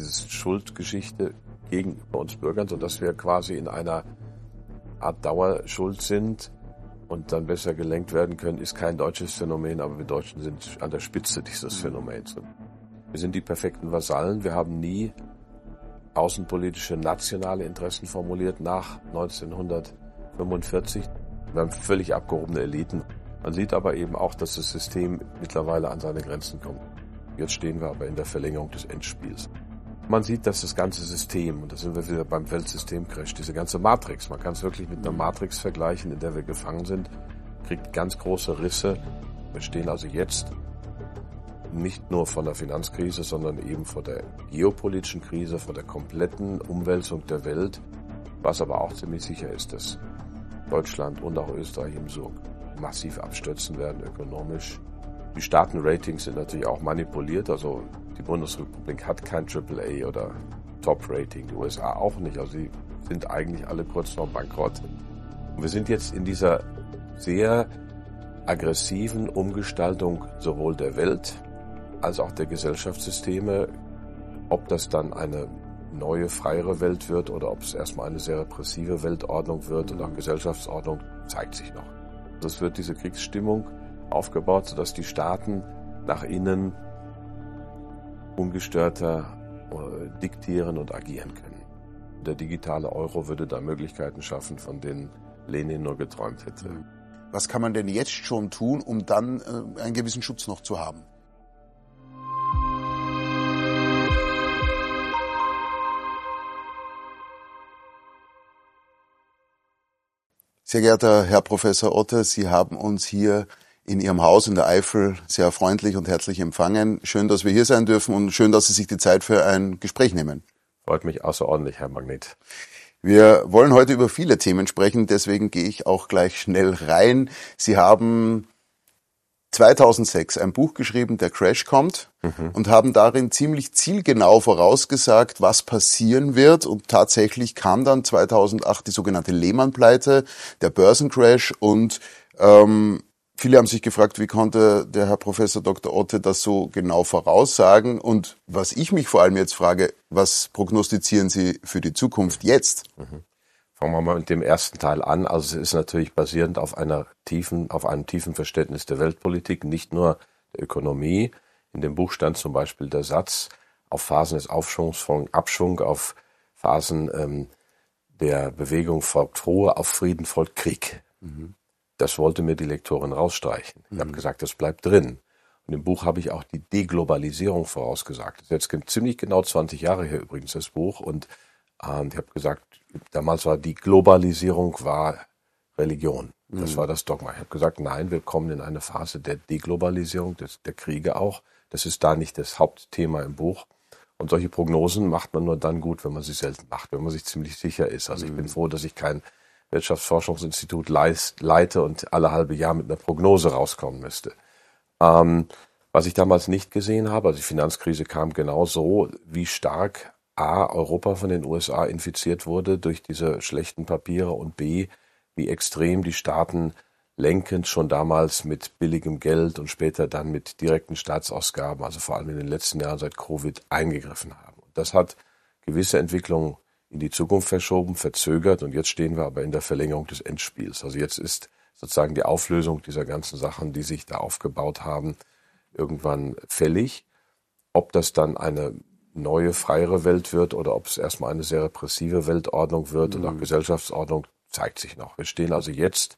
diese Schuldgeschichte gegenüber uns Bürgern, sodass wir quasi in einer Art Dauerschuld sind und dann besser gelenkt werden können, ist kein deutsches Phänomen, aber wir Deutschen sind an der Spitze dieses Phänomens. Wir sind die perfekten Vasallen. Wir haben nie außenpolitische nationale Interessen formuliert nach 1945. Wir haben völlig abgehobene Eliten. Man sieht aber eben auch, dass das System mittlerweile an seine Grenzen kommt. Jetzt stehen wir aber in der Verlängerung des Endspiels. Man sieht, dass das ganze System, und da sind wir wieder beim Weltsystemcrash, diese ganze Matrix, man kann es wirklich mit einer Matrix vergleichen, in der wir gefangen sind, kriegt ganz große Risse. Wir stehen also jetzt nicht nur vor der Finanzkrise, sondern eben vor der geopolitischen Krise, vor der kompletten Umwälzung der Welt, was aber auch ziemlich sicher ist, dass Deutschland und auch Österreich im Sog massiv abstürzen werden ökonomisch. Die Staatenratings sind natürlich auch manipuliert, also die Bundesrepublik hat kein AAA oder Top-Rating, die USA auch nicht, also die sind eigentlich alle kurz vor Bankrott. Und wir sind jetzt in dieser sehr aggressiven Umgestaltung sowohl der Welt als auch der Gesellschaftssysteme. Ob das dann eine neue, freiere Welt wird oder ob es erstmal eine sehr repressive Weltordnung wird und auch Gesellschaftsordnung, zeigt sich noch. Es wird diese Kriegsstimmung aufgebaut, sodass die Staaten nach innen ungestörter diktieren und agieren können. Der digitale Euro würde da Möglichkeiten schaffen, von denen Lenin nur geträumt hätte. Was kann man denn jetzt schon tun, um dann einen gewissen Schutz noch zu haben? Sehr geehrter Herr Professor Otte, Sie haben uns hier in Ihrem Haus in der Eifel sehr freundlich und herzlich empfangen. Schön, dass wir hier sein dürfen und schön, dass Sie sich die Zeit für ein Gespräch nehmen. Freut mich außerordentlich, Herr Magnet. Wir wollen heute über viele Themen sprechen, deswegen gehe ich auch gleich schnell rein. Sie haben 2006 ein Buch geschrieben, Der Crash kommt, und haben darin ziemlich zielgenau vorausgesagt, was passieren wird. Und tatsächlich kam dann 2008 die sogenannte Lehman-Pleite, der Börsencrash. Und viele haben sich gefragt, wie konnte der Herr Professor Dr. Otte das so genau voraussagen? Und was ich mich vor allem jetzt frage, was prognostizieren Sie für die Zukunft jetzt? Fangen wir mal mit dem ersten Teil an. Also es ist natürlich basierend auf einem tiefen Verständnis der Weltpolitik, nicht nur der Ökonomie. In dem Buch stand zum Beispiel der Satz, auf Phasen des Aufschwungs folgt Abschwung, auf Phasen der Bewegung folgt Ruhe, auf Frieden folgt Krieg. Das wollte mir die Lektorin rausstreichen. Ich habe gesagt, das bleibt drin. Und im Buch habe ich auch die Deglobalisierung vorausgesagt. Das ist jetzt ziemlich genau 20 Jahre her übrigens, das Buch. Und ich habe gesagt, damals war die Globalisierung Religion. Das war das Dogma. Ich habe gesagt, nein, wir kommen in eine Phase der Deglobalisierung, der Kriege auch. Das ist da nicht das Hauptthema im Buch. Und solche Prognosen macht man nur dann gut, wenn man sie selten macht, wenn man sich ziemlich sicher ist. Also ich bin froh, dass ich kein Wirtschaftsforschungsinstitut leite und alle halbe Jahr mit einer Prognose rauskommen müsste. Was ich damals nicht gesehen habe, also die Finanzkrise kam genau so, wie stark A, Europa von den USA infiziert wurde durch diese schlechten Papiere und B, wie extrem die Staaten lenkend schon damals mit billigem Geld und später dann mit direkten Staatsausgaben, also vor allem in den letzten Jahren seit Covid, eingegriffen haben. Und das hat gewisse Entwicklungen in die Zukunft verschoben, verzögert und jetzt stehen wir aber in der Verlängerung des Endspiels. Also jetzt ist sozusagen die Auflösung dieser ganzen Sachen, die sich da aufgebaut haben, irgendwann fällig. Ob das dann eine neue, freiere Welt wird oder ob es erstmal eine sehr repressive Weltordnung wird und auch Gesellschaftsordnung, zeigt sich noch. Wir stehen also jetzt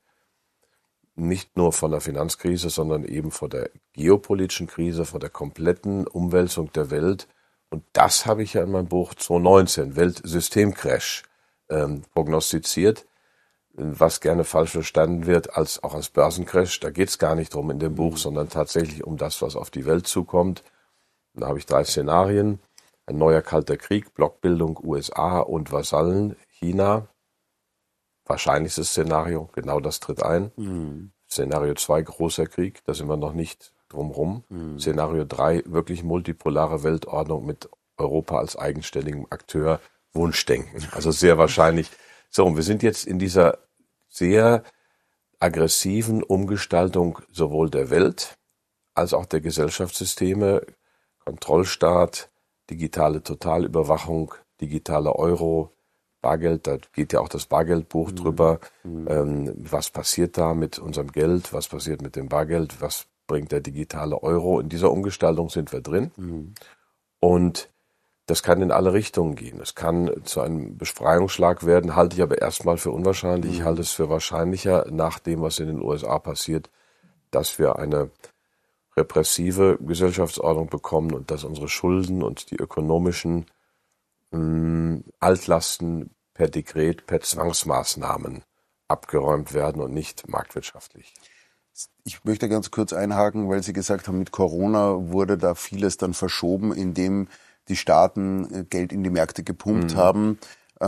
nicht nur vor der Finanzkrise, sondern eben vor der geopolitischen Krise, vor der kompletten Umwälzung der Welt. Und das habe ich ja in meinem Buch 2019, Weltsystemcrash, prognostiziert, was gerne falsch verstanden wird, auch als Börsencrash. Da geht es gar nicht drum in dem Buch, sondern tatsächlich um das, was auf die Welt zukommt. Und da habe ich 3 Szenarien. Ein neuer Kalter Krieg, Blockbildung USA und Vasallen China. Wahrscheinlichstes Szenario, genau das tritt ein. Szenario 2, großer Krieg, da sind wir noch nicht drumherum. Szenario 3, wirklich multipolare Weltordnung mit Europa als eigenständigem Akteur, Wunschdenken. Also sehr wahrscheinlich. So, und wir sind jetzt in dieser sehr aggressiven Umgestaltung sowohl der Welt als auch der Gesellschaftssysteme, Kontrollstaat, digitale Totalüberwachung, digitale Euro, Bargeld, da geht ja auch das Bargeldbuch drüber. Was passiert da mit unserem Geld? Was passiert mit dem Bargeld? Was bringt der digitale Euro? In dieser Umgestaltung sind wir drin. Und das kann in alle Richtungen gehen. Es kann zu einem Befreiungsschlag werden, halte ich aber erstmal für unwahrscheinlich. Ich halte es für wahrscheinlicher, nach dem, was in den USA passiert, dass wir eine repressive Gesellschaftsordnung bekommen und dass unsere Schulden und die ökonomischen Altlasten per Dekret, per Zwangsmaßnahmen abgeräumt werden und nicht marktwirtschaftlich. Ich möchte ganz kurz einhaken, weil Sie gesagt haben, mit Corona wurde da vieles dann verschoben, indem die Staaten Geld in die Märkte gepumpt haben.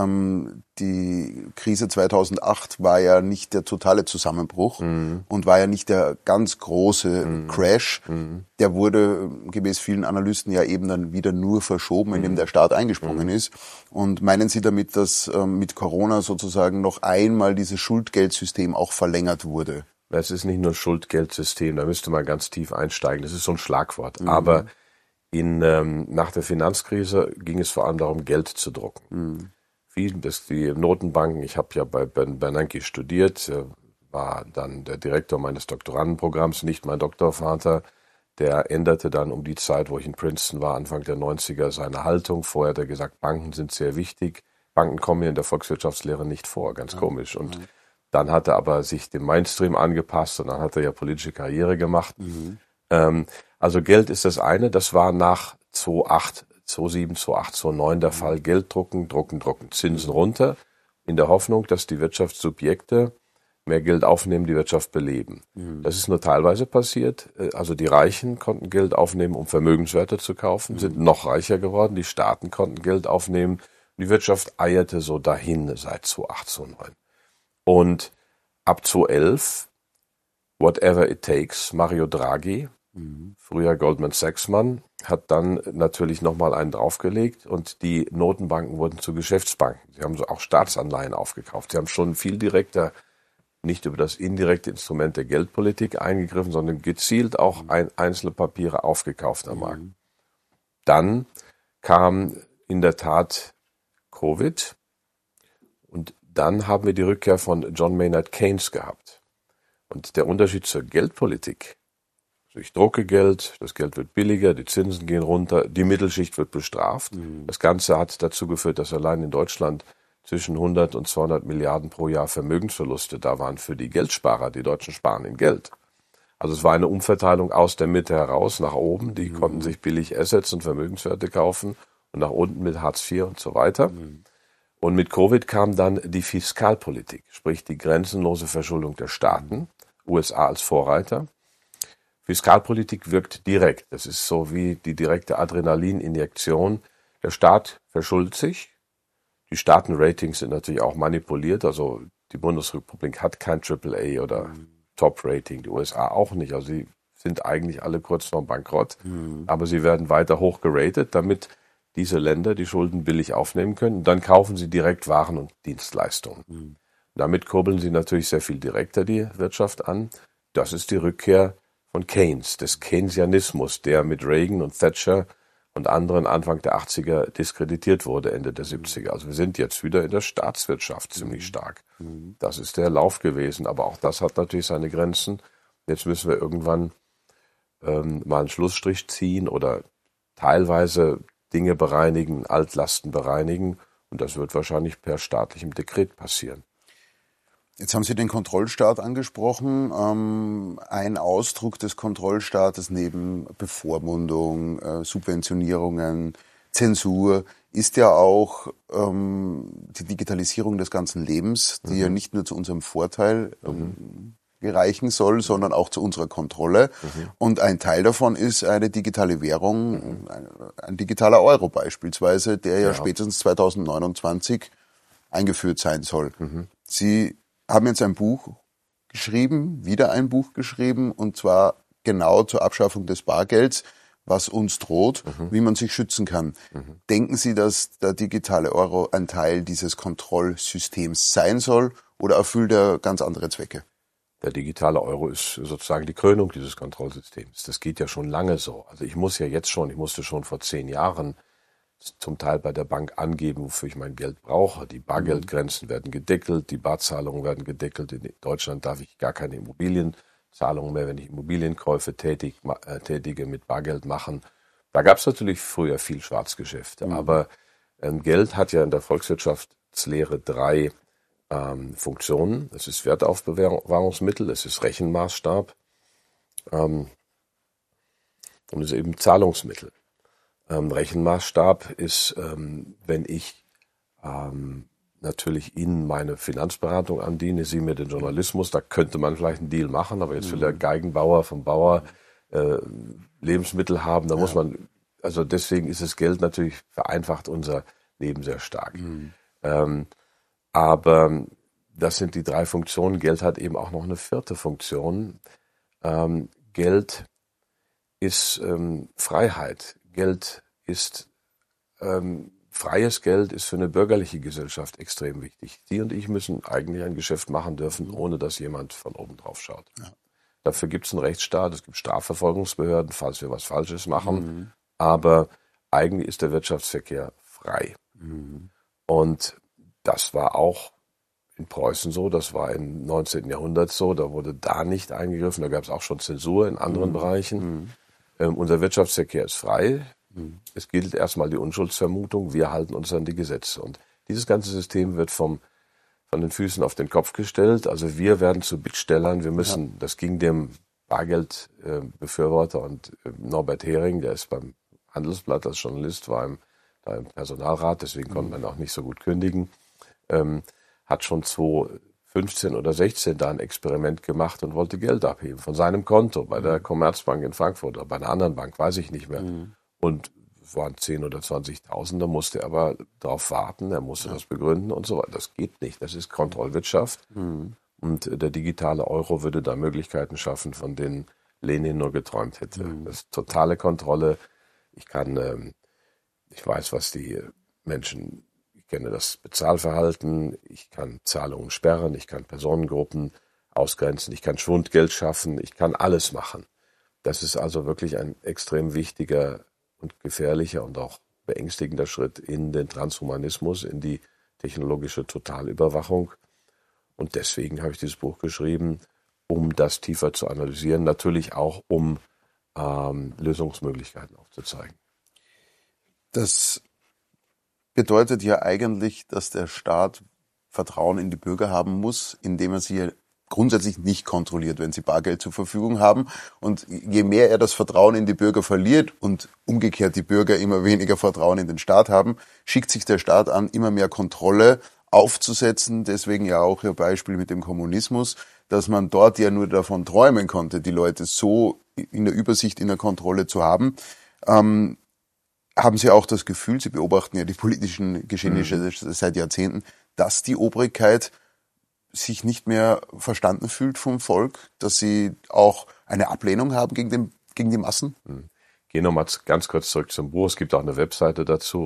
Die Krise 2008 war ja nicht der totale Zusammenbruch und war ja nicht der ganz große Crash. Der wurde gemäß vielen Analysten ja eben dann wieder nur verschoben, indem der Staat eingesprungen ist. Und meinen Sie damit, dass mit Corona sozusagen noch einmal dieses Schuldgeldsystem auch verlängert wurde? Es ist nicht nur Schuldgeldsystem, da müsste man ganz tief einsteigen. Das ist so ein Schlagwort. Aber nach der Finanzkrise ging es vor allem darum, Geld zu drucken. Die Notenbanken, ich habe ja bei Bernanke studiert, war dann der Direktor meines Doktorandenprogramms, nicht mein Doktorvater. Der änderte dann um die Zeit, wo ich in Princeton war, Anfang der 90er, seine Haltung. Vorher hat er gesagt, Banken sind sehr wichtig. Banken kommen in der Volkswirtschaftslehre nicht vor, ganz komisch. Und dann hat er aber sich dem Mainstream angepasst und dann hat er ja politische Karriere gemacht. Also Geld ist das eine, das war nach 2008, 2007, 2008, 2009 der Fall. Geld drucken, Zinsen runter, in der Hoffnung, dass die Wirtschaftssubjekte mehr Geld aufnehmen, die Wirtschaft beleben. Das ist nur teilweise passiert. Also die Reichen konnten Geld aufnehmen, um Vermögenswerte zu kaufen, sind noch reicher geworden. Die Staaten konnten Geld aufnehmen. Die Wirtschaft eierte so dahin seit 2008, 2009. Und ab 2011, whatever it takes, Mario Draghi, früher Goldman Sachs Mann, hat dann natürlich nochmal einen draufgelegt und die Notenbanken wurden zu Geschäftsbanken. Sie haben so auch Staatsanleihen aufgekauft. Sie haben schon viel direkter, nicht über das indirekte Instrument der Geldpolitik eingegriffen, sondern gezielt auch einzelne Papiere aufgekauft am Markt. Dann kam in der Tat Covid und dann haben wir die Rückkehr von John Maynard Keynes gehabt. Und der Unterschied zur Geldpolitik: ich drucke Geld, das Geld wird billiger, die Zinsen gehen runter, die Mittelschicht wird bestraft. Das Ganze hat dazu geführt, dass allein in Deutschland zwischen 100 und 200 Milliarden pro Jahr Vermögensverluste da waren für die Geldsparer. Die Deutschen sparen in Geld. Also es war eine Umverteilung aus der Mitte heraus nach oben. Die konnten sich billig Assets und Vermögenswerte kaufen und nach unten mit Hartz IV und so weiter. Und mit Covid kam dann die Fiskalpolitik, sprich die grenzenlose Verschuldung der Staaten, USA als Vorreiter. Fiskalpolitik wirkt direkt. Das ist so wie die direkte Adrenalininjektion. Der Staat verschuldet sich. Die Staatenratings sind natürlich auch manipuliert. Also die Bundesrepublik hat kein AAA oder Top-Rating, die USA auch nicht. Also sie sind eigentlich alle kurz vorm Bankrott. Aber sie werden weiter hoch geratet, damit diese Länder die Schulden billig aufnehmen können. Und dann kaufen sie direkt Waren und Dienstleistungen. Damit kurbeln sie natürlich sehr viel direkter die Wirtschaft an. Das ist die Rückkehr von Keynes, des Keynesianismus, der mit Reagan und Thatcher und anderen Anfang der 80er diskreditiert wurde, Ende der 70er. Also wir sind jetzt wieder in der Staatswirtschaft ziemlich stark. Das ist der Lauf gewesen, aber auch das hat natürlich seine Grenzen. Jetzt müssen wir irgendwann mal einen Schlussstrich ziehen oder teilweise Dinge bereinigen, Altlasten bereinigen und das wird wahrscheinlich per staatlichem Dekret passieren. Jetzt haben Sie den Kontrollstaat angesprochen. Ein Ausdruck des Kontrollstaates neben Bevormundung, Subventionierungen, Zensur ist ja auch die Digitalisierung des ganzen Lebens, die ja nicht nur zu unserem Vorteil gereichen soll, sondern auch zu unserer Kontrolle. Und ein Teil davon ist eine digitale Währung, ein digitaler Euro beispielsweise, der ja spätestens 2029 eingeführt sein soll. Sie haben jetzt ein Buch geschrieben, wieder ein Buch geschrieben, und zwar genau zur Abschaffung des Bargelds, was uns droht, wie man sich schützen kann. Denken Sie, dass der digitale Euro ein Teil dieses Kontrollsystems sein soll oder erfüllt er ganz andere Zwecke? Der digitale Euro ist sozusagen die Krönung dieses Kontrollsystems. Das geht ja schon lange so. Also ich musste schon vor 10 Jahren zum Teil bei der Bank angeben, wofür ich mein Geld brauche. Die Bargeldgrenzen werden gedeckelt, die Barzahlungen werden gedeckelt. In Deutschland darf ich gar keine Immobilienzahlungen mehr, wenn ich Immobilienkäufe tätige, mit Bargeld machen. Da gab es natürlich früher viel Schwarzgeschäfte, aber Geld hat ja in der Volkswirtschaftslehre drei Funktionen. Es ist Wertaufbewahrungsmittel, es ist Rechenmaßstab und es ist eben Zahlungsmittel. Rechenmaßstab ist, wenn ich natürlich Ihnen meine Finanzberatung andiene, Sie mir den Journalismus, da könnte man vielleicht einen Deal machen, aber jetzt will der Geigenbauer vom Bauer Lebensmittel haben, da muss man, also deswegen ist das Geld natürlich vereinfacht unser Leben sehr stark. Aber das sind die drei Funktionen. Geld hat eben auch noch eine vierte Funktion. Geld ist Freiheit. Geld ist freies Geld ist für eine bürgerliche Gesellschaft extrem wichtig. Sie und ich müssen eigentlich ein Geschäft machen dürfen, ohne dass jemand von oben drauf schaut. Ja. Dafür gibt es einen Rechtsstaat, es gibt Strafverfolgungsbehörden, falls wir was Falsches machen. Aber eigentlich ist der Wirtschaftsverkehr frei. Und das war auch in Preußen so, das war im 19. Jahrhundert so, da wurde da nicht eingegriffen, da gab es auch schon Zensur in anderen Bereichen. Unser Wirtschaftsverkehr ist frei. Es gilt erstmal die Unschuldsvermutung, wir halten uns an die Gesetze. Und dieses ganze System wird von den Füßen auf den Kopf gestellt. Also wir werden zu Bittstellern, wir müssen, das ging dem Bargeldbefürworter und Norbert Hering, der ist beim Handelsblatt als Journalist, war im Personalrat, deswegen konnte man auch nicht so gut kündigen, hat schon 2015 oder 16 da ein Experiment gemacht und wollte Geld abheben von seinem Konto bei der Commerzbank in Frankfurt oder bei einer anderen Bank, weiß ich nicht mehr. Und es waren 10.000 oder 20.000, da musste er aber darauf warten, er musste das begründen und so weiter. Das geht nicht, das ist Kontrollwirtschaft. Und der digitale Euro würde da Möglichkeiten schaffen, von denen Lenin nur geträumt hätte. Das ist totale Kontrolle. Ich weiß, was die Menschen, ich kenne das Bezahlverhalten, ich kann Zahlungen sperren, ich kann Personengruppen ausgrenzen, ich kann Schwundgeld schaffen, ich kann alles machen. Das ist also wirklich ein extrem wichtiger und gefährlicher und auch beängstigender Schritt in den Transhumanismus, in die technologische Totalüberwachung. Und deswegen habe ich dieses Buch geschrieben, um das tiefer zu analysieren, natürlich auch um Lösungsmöglichkeiten aufzuzeigen. Das bedeutet ja eigentlich, dass der Staat Vertrauen in die Bürger haben muss, indem er sie grundsätzlich nicht kontrolliert, wenn sie Bargeld zur Verfügung haben. Und je mehr er das Vertrauen in die Bürger verliert und umgekehrt die Bürger immer weniger Vertrauen in den Staat haben, schickt sich der Staat an, immer mehr Kontrolle aufzusetzen. Deswegen ja auch Ihr Beispiel mit dem Kommunismus, dass man dort ja nur davon träumen konnte, die Leute so in der Übersicht, in der Kontrolle zu haben. Haben Sie auch das Gefühl, Sie beobachten ja die politischen Geschehnisse seit Jahrzehnten, dass die Obrigkeit sich nicht mehr verstanden fühlt vom Volk, dass sie auch eine Ablehnung haben gegen die Massen? Gehen nochmal ganz kurz zurück zum Buch. Es gibt auch eine Webseite dazu,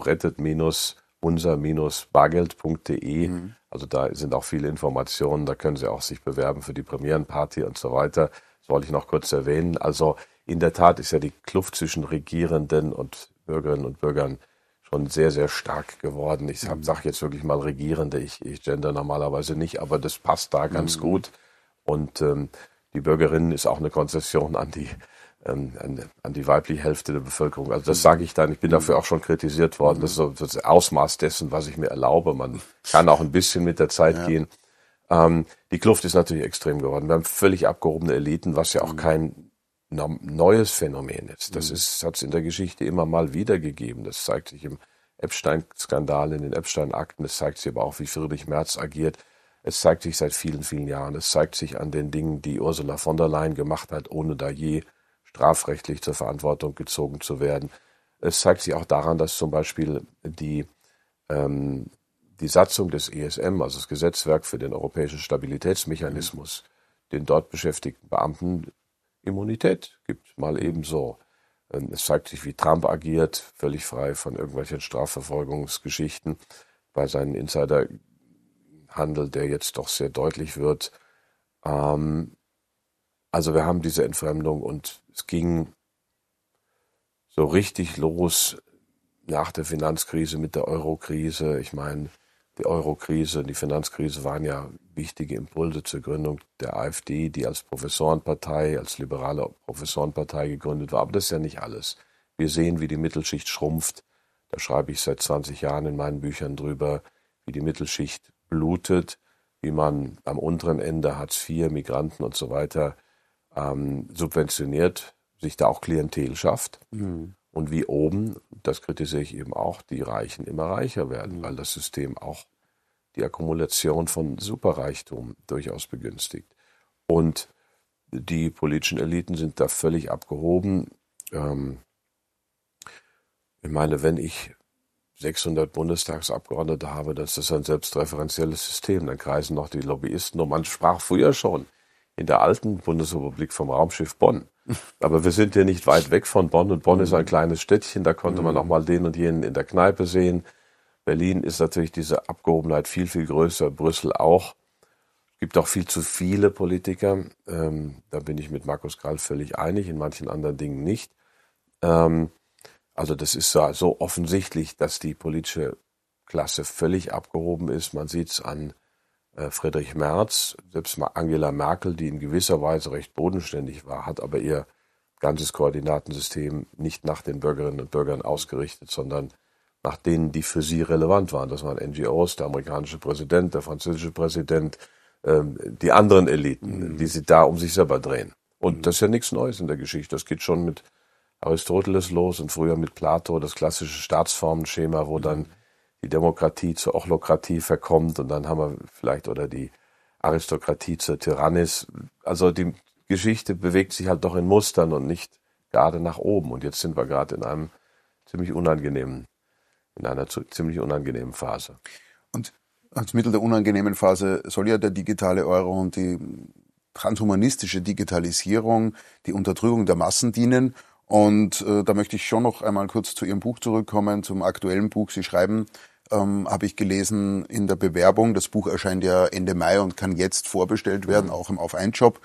rettet-unser-bargeld.de. Also da sind auch viele Informationen, da können Sie auch sich bewerben für die Premierenparty und so weiter. Das wollte ich noch kurz erwähnen. Also in der Tat ist ja die Kluft zwischen Regierenden und Bürgerinnen und Bürgern schon sehr, sehr stark geworden. Ich sage jetzt wirklich mal Regierende, ich gender normalerweise nicht, aber das passt da ganz gut. Und die Bürgerin ist auch eine Konzession an die weibliche Hälfte der Bevölkerung. Also das sage ich dann, ich bin dafür auch schon kritisiert worden. Das ist so das Ausmaß dessen, was ich mir erlaube. Man kann auch ein bisschen mit der Zeit gehen. Die Kluft ist natürlich extrem geworden. Wir haben völlig abgehobene Eliten, was ja auch kein neues Phänomen ist. Das hat es in der Geschichte immer mal wieder gegeben. Das zeigt sich im Epstein-Skandal, in den Epstein-Akten. Es zeigt sich aber auch, wie Friedrich Merz agiert. Es zeigt sich seit vielen, vielen Jahren. Es zeigt sich an den Dingen, die Ursula von der Leyen gemacht hat, ohne da je strafrechtlich zur Verantwortung gezogen zu werden. Es zeigt sich auch daran, dass zum Beispiel die Satzung des ESM, also das Gesetzwerk für den Europäischen Stabilitätsmechanismus, den dort beschäftigten Beamten Immunität gibt, mal ebenso. Es zeigt sich, wie Trump agiert, völlig frei von irgendwelchen Strafverfolgungsgeschichten bei seinem Insiderhandel, der jetzt doch sehr deutlich wird. Also wir haben diese Entfremdung und es ging so richtig los nach der Finanzkrise mit der Eurokrise. Ich meine, die Eurokrise und die Finanzkrise waren ja wichtige Impulse zur Gründung der AfD, die als Professorenpartei, als liberale Professorenpartei gegründet war. Aber das ist ja nicht alles. Wir sehen, wie die Mittelschicht schrumpft. Da schreibe ich seit 20 Jahren in meinen Büchern drüber, wie die Mittelschicht blutet, wie man am unteren Ende Hartz IV, Migranten und so weiter subventioniert, sich da auch Klientel schafft. Und wie oben, das kritisiere ich eben auch, die Reichen immer reicher werden, weil das System auch die Akkumulation von Superreichtum durchaus begünstigt. Und die politischen Eliten sind da völlig abgehoben. Ich meine, wenn ich 600 Bundestagsabgeordnete habe, dann ist das ein selbstreferenzielles System. Dann kreisen noch die Lobbyisten. Und man sprach früher schon in der alten Bundesrepublik vom Raumschiff Bonn. Aber wir sind ja nicht weit weg von Bonn. Und Bonn ist ein kleines Städtchen. Da konnte man auch mal den und jenen in der Kneipe sehen. Berlin ist natürlich diese Abgehobenheit viel, viel größer. Brüssel auch. Es gibt auch viel zu viele Politiker. Da bin ich mit Markus Krall völlig einig. In manchen anderen Dingen nicht. Also das ist so offensichtlich, dass die politische Klasse völlig abgehoben ist. Man sieht es an Friedrich Merz, selbst mal Angela Merkel, die in gewisser Weise recht bodenständig war, hat aber ihr ganzes Koordinatensystem nicht nach den Bürgerinnen und Bürgern ausgerichtet, sondern nach denen, die für sie relevant waren. Das waren NGOs, der amerikanische Präsident, der französische Präsident, die anderen Eliten, die sie da um sich selber drehen. Und das ist ja nichts Neues in der Geschichte. Das geht schon mit Aristoteles los und früher mit Plato, das klassische Staatsformenschema, wo dann die Demokratie zur Ochlokratie verkommt und dann haben wir vielleicht oder die Aristokratie zur Tyrannis. Also die Geschichte bewegt sich halt doch in Mustern und nicht gerade nach oben. Und jetzt sind wir gerade in einer ziemlich unangenehmen Phase. Und als Mittel der unangenehmen Phase soll ja der digitale Euro und die transhumanistische Digitalisierung, die Unterdrückung der Massen dienen. Und da möchte ich schon noch einmal kurz zu Ihrem Buch zurückkommen, zum aktuellen Buch. Sie schreiben, habe ich gelesen in der Bewerbung, das Buch erscheint ja Ende Mai und kann jetzt vorbestellt werden, auch im Auf-ein-Shop.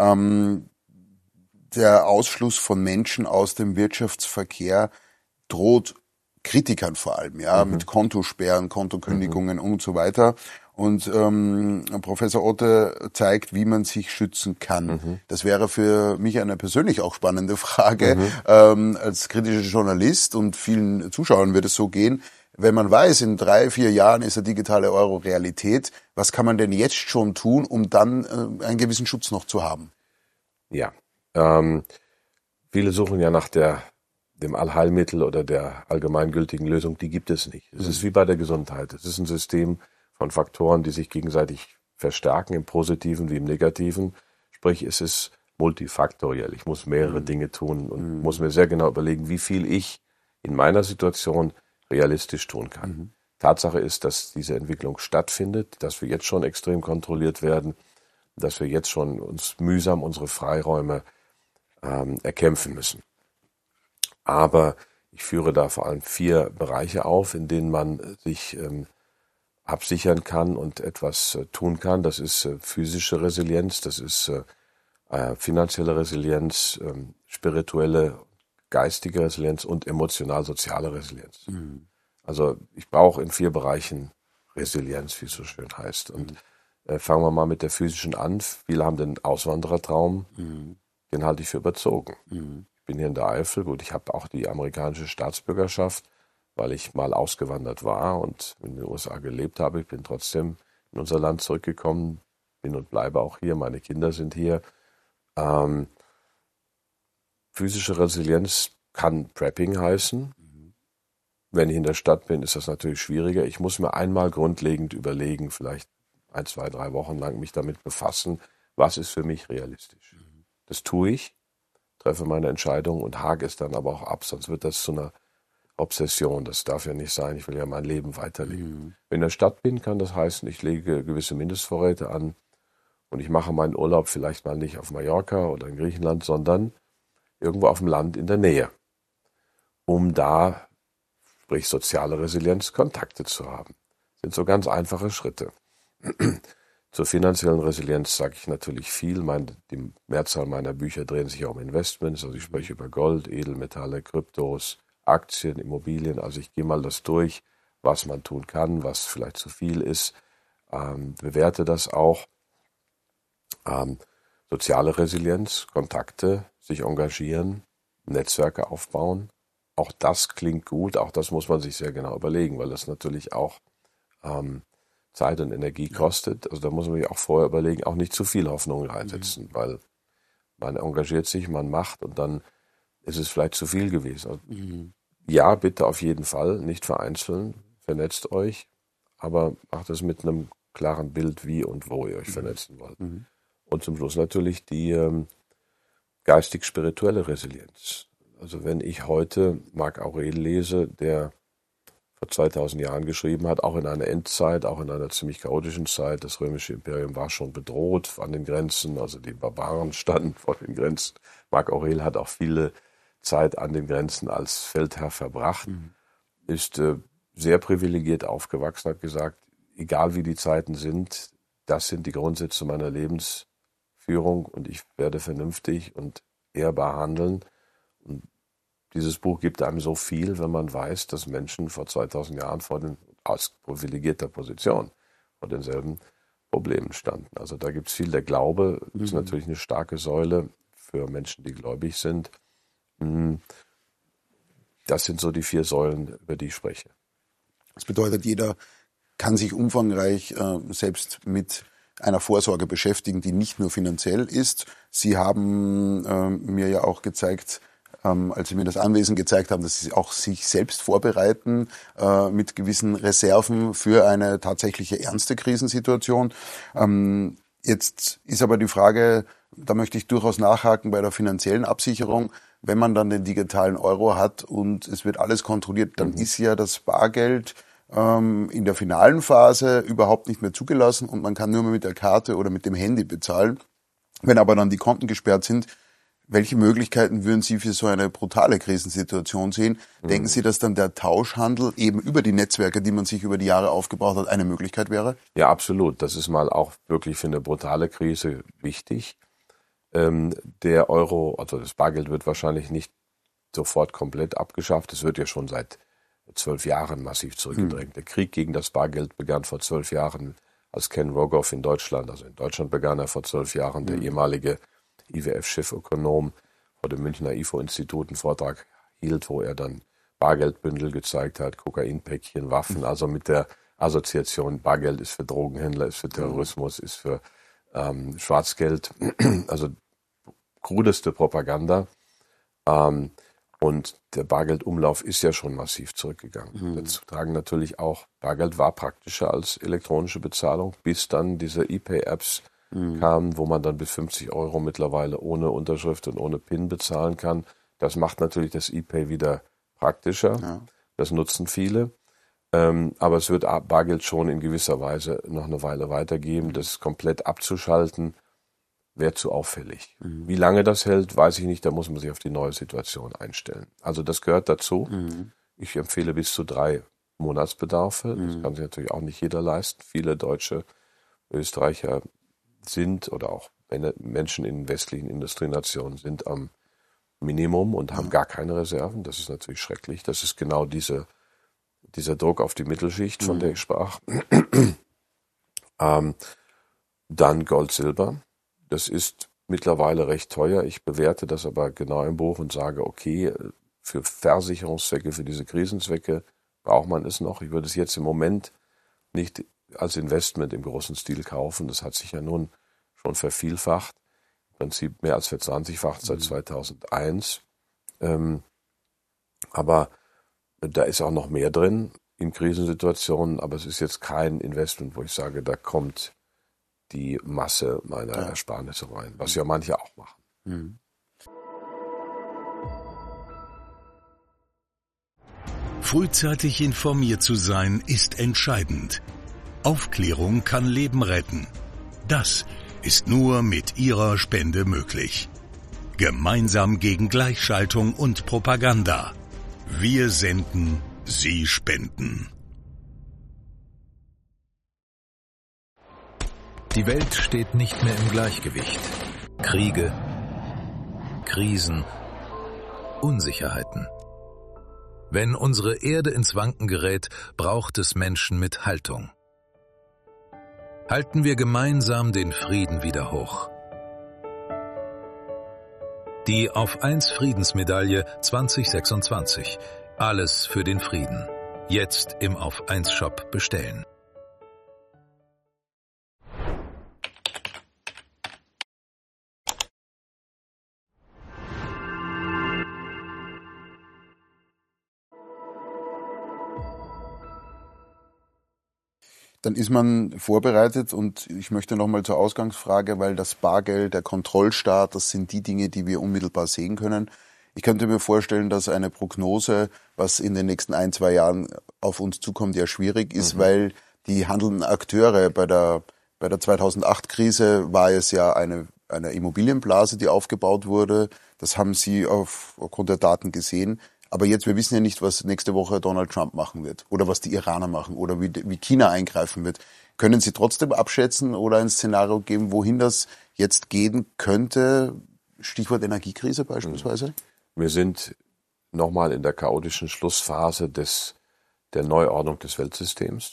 Der Ausschluss von Menschen aus dem Wirtschaftsverkehr droht Kritikern vor allem, mit Kontosperren, Kontokündigungen und so weiter. Und Professor Otte zeigt, wie man sich schützen kann. Das wäre für mich eine persönlich auch spannende Frage. Als kritischer Journalist und vielen Zuschauern wird es so gehen, wenn man weiß, in 3-4 Jahren ist der digitale Euro Realität, was kann man denn jetzt schon tun, um dann einen gewissen Schutz noch zu haben? Ja, viele suchen ja nach dem Allheilmittel oder der allgemeingültigen Lösung, die gibt es nicht. Es ist wie bei der Gesundheit. Es ist ein System von Faktoren, die sich gegenseitig verstärken, im Positiven wie im Negativen. Sprich, es ist multifaktoriell. Ich muss mehrere Dinge tun und muss mir sehr genau überlegen, wie viel ich in meiner Situation realistisch tun kann. Tatsache ist, dass diese Entwicklung stattfindet, dass wir jetzt schon extrem kontrolliert werden, dass wir jetzt schon uns mühsam unsere Freiräume erkämpfen müssen. Aber ich führe da vor allem 4 Bereiche auf, in denen man sich absichern kann und etwas tun kann. Das ist physische Resilienz, das ist finanzielle Resilienz, spirituelle, geistige Resilienz und emotional-soziale Resilienz. Also ich brauche in 4 Bereichen Resilienz, wie es so schön heißt. Und fangen wir mal mit der physischen an. Viele haben den Auswanderertraum, den halte ich für überzogen. Ich bin hier in der Eifel, gut, ich habe auch die amerikanische Staatsbürgerschaft, weil ich mal ausgewandert war und in den USA gelebt habe. Ich bin trotzdem in unser Land zurückgekommen, bin und bleibe auch hier. Meine Kinder sind hier. Physische Resilienz kann Prepping heißen. Wenn ich in der Stadt bin, ist das natürlich schwieriger. Ich muss mir einmal grundlegend überlegen, vielleicht 1, 2, 3 Wochen lang mich damit befassen, was ist für mich realistisch. Das tue ich, treffe meine Entscheidung und hake es dann aber auch ab, sonst wird das zu einer Obsession. Das darf ja nicht sein, ich will ja mein Leben weiterleben. Wenn ich in der Stadt bin, kann das heißen, ich lege gewisse Mindestvorräte an und ich mache meinen Urlaub vielleicht mal nicht auf Mallorca oder in Griechenland, sondern irgendwo auf dem Land in der Nähe, um da, sprich soziale Resilienz, Kontakte zu haben. Das sind so ganz einfache Schritte. Zur finanziellen Resilienz sage ich natürlich viel. Die Mehrzahl meiner Bücher drehen sich auch um Investments. Also ich spreche über Gold, Edelmetalle, Kryptos, Aktien, Immobilien. Also ich gehe mal das durch, was man tun kann, was vielleicht zu viel ist, bewerte das auch. Soziale Resilienz, Kontakte, sich engagieren, Netzwerke aufbauen. Auch das klingt gut, auch das muss man sich sehr genau überlegen, weil das natürlich auch Zeit und Energie kostet. Also da muss man sich auch vorher überlegen, auch nicht zu viel Hoffnung reinsetzen, weil man engagiert sich, man macht und dann ist es vielleicht zu viel gewesen. Also, ja, bitte auf jeden Fall, nicht vereinzeln, vernetzt euch, aber macht es mit einem klaren Bild, wie und wo ihr euch vernetzen wollt. Und zum Schluss natürlich die geistig-spirituelle Resilienz. Also wenn ich heute Marc Aurel lese, der vor 2000 Jahren geschrieben hat, auch in einer Endzeit, auch in einer ziemlich chaotischen Zeit, das römische Imperium war schon bedroht an den Grenzen, also die Barbaren standen vor den Grenzen. Marc Aurel hat auch viele Zeit an den Grenzen als Feldherr verbracht, ist sehr privilegiert aufgewachsen, hat gesagt, egal wie die Zeiten sind, das sind die Grundsätze meiner Lebensführung und ich werde vernünftig und ehrbar handeln. Und dieses Buch gibt einem so viel, wenn man weiß, dass Menschen vor 2000 Jahren aus privilegierter Position vor denselben Problemen standen. Also da gibt es viel. Der Glaube ist natürlich eine starke Säule für Menschen, die gläubig sind. Das sind so die 4 Säulen, über die ich spreche. Das bedeutet, jeder kann sich umfangreich selbst mit einer Vorsorge beschäftigen, die nicht nur finanziell ist. Sie haben mir ja auch gezeigt, als Sie mir das Anwesen gezeigt haben, dass Sie auch sich selbst vorbereiten mit gewissen Reserven für eine tatsächliche ernste Krisensituation. Jetzt ist aber die Frage, da möchte ich durchaus nachhaken bei der finanziellen Absicherung. Wenn man dann den digitalen Euro hat und es wird alles kontrolliert, dann ist ja das Bargeld in der finalen Phase überhaupt nicht mehr zugelassen und man kann nur mehr mit der Karte oder mit dem Handy bezahlen. Wenn aber dann die Konten gesperrt sind, welche Möglichkeiten würden Sie für so eine brutale Krisensituation sehen? Denken Sie, dass dann der Tauschhandel eben über die Netzwerke, die man sich über die Jahre aufgebaut hat, eine Möglichkeit wäre? Ja, absolut. Das ist mal auch wirklich für eine brutale Krise wichtig. Der Euro, also das Bargeld wird wahrscheinlich nicht sofort komplett abgeschafft. Es wird ja schon seit 12 Jahren massiv zurückgedrängt. Der Krieg gegen das Bargeld begann vor 12 Jahren, als Ken Rogoff in Deutschland, also in Deutschland begann er vor 12 Jahren, der ehemalige IWF-Chefökonom vor dem Münchner IFO-Institut einen Vortrag hielt, wo er dann Bargeldbündel gezeigt hat, Kokainpäckchen, Waffen, also mit der Assoziation, Bargeld ist für Drogenhändler, ist für Terrorismus, ist für Schwarzgeld, also krudeste Propaganda. Und der Bargeldumlauf ist ja schon massiv zurückgegangen. Dazu tragen natürlich auch, Bargeld war praktischer als elektronische Bezahlung, bis dann diese ePay-Apps kamen, wo man dann bis 50 € mittlerweile ohne Unterschrift und ohne PIN bezahlen kann. Das macht natürlich das ePay wieder praktischer. Ja. Das nutzen viele. Aber es wird Bargeld schon in gewisser Weise noch eine Weile weitergeben. Das komplett abzuschalten, wäre zu auffällig. Wie lange das hält, weiß ich nicht. Da muss man sich auf die neue Situation einstellen. Also das gehört dazu. Ich empfehle bis zu 3 Monatsbedarfe. Das kann sich natürlich auch nicht jeder leisten. Viele Deutsche, Österreicher sind oder auch Menschen in westlichen Industrienationen sind am Minimum und haben gar keine Reserven. Das ist natürlich schrecklich. Das ist genau dieser Druck auf die Mittelschicht, von der ich sprach. Dann Gold, Silber. Das ist mittlerweile recht teuer. Ich bewerte das aber genau im Buch und sage, okay, für Versicherungszwecke, für diese Krisenzwecke braucht man es noch. Ich würde es jetzt im Moment nicht als Investment im großen Stil kaufen. Das hat sich ja nun schon vervielfacht. Im Prinzip mehr als verzwanzigfacht seit 2001. Aber da ist auch noch mehr drin in Krisensituationen. Aber es ist jetzt kein Investment, wo ich sage, da kommt die Masse meiner Ersparnisse rein. Was ja manche auch machen. Frühzeitig informiert zu sein, ist entscheidend. Aufklärung kann Leben retten. Das ist nur mit Ihrer Spende möglich. Gemeinsam gegen Gleichschaltung und Propaganda. Wir senden, Sie spenden. Die Welt steht nicht mehr im Gleichgewicht. Kriege, Krisen, Unsicherheiten. Wenn unsere Erde ins Wanken gerät, braucht es Menschen mit Haltung. Halten wir gemeinsam den Frieden wieder hoch. Die Auf 1 Friedensmedaille 2026. Alles für den Frieden. Jetzt im Auf 1 Shop bestellen. Dann ist man vorbereitet und ich möchte nochmal zur Ausgangsfrage, weil das Bargeld, der Kontrollstaat, das sind die Dinge, die wir unmittelbar sehen können. Ich könnte mir vorstellen, dass eine Prognose, was in den nächsten 1-2 Jahren auf uns zukommt, ja schwierig ist, weil die handelnden Akteure bei der 2008-Krise war es ja eine Immobilienblase, die aufgebaut wurde. Das haben Sie aufgrund der Daten gesehen. Aber jetzt, wir wissen ja nicht, was nächste Woche Donald Trump machen wird oder was die Iraner machen oder wie China eingreifen wird. Können Sie trotzdem abschätzen oder ein Szenario geben, wohin das jetzt gehen könnte? Stichwort Energiekrise beispielsweise? Wir sind nochmal in der chaotischen Schlussphase der Neuordnung des Weltsystems.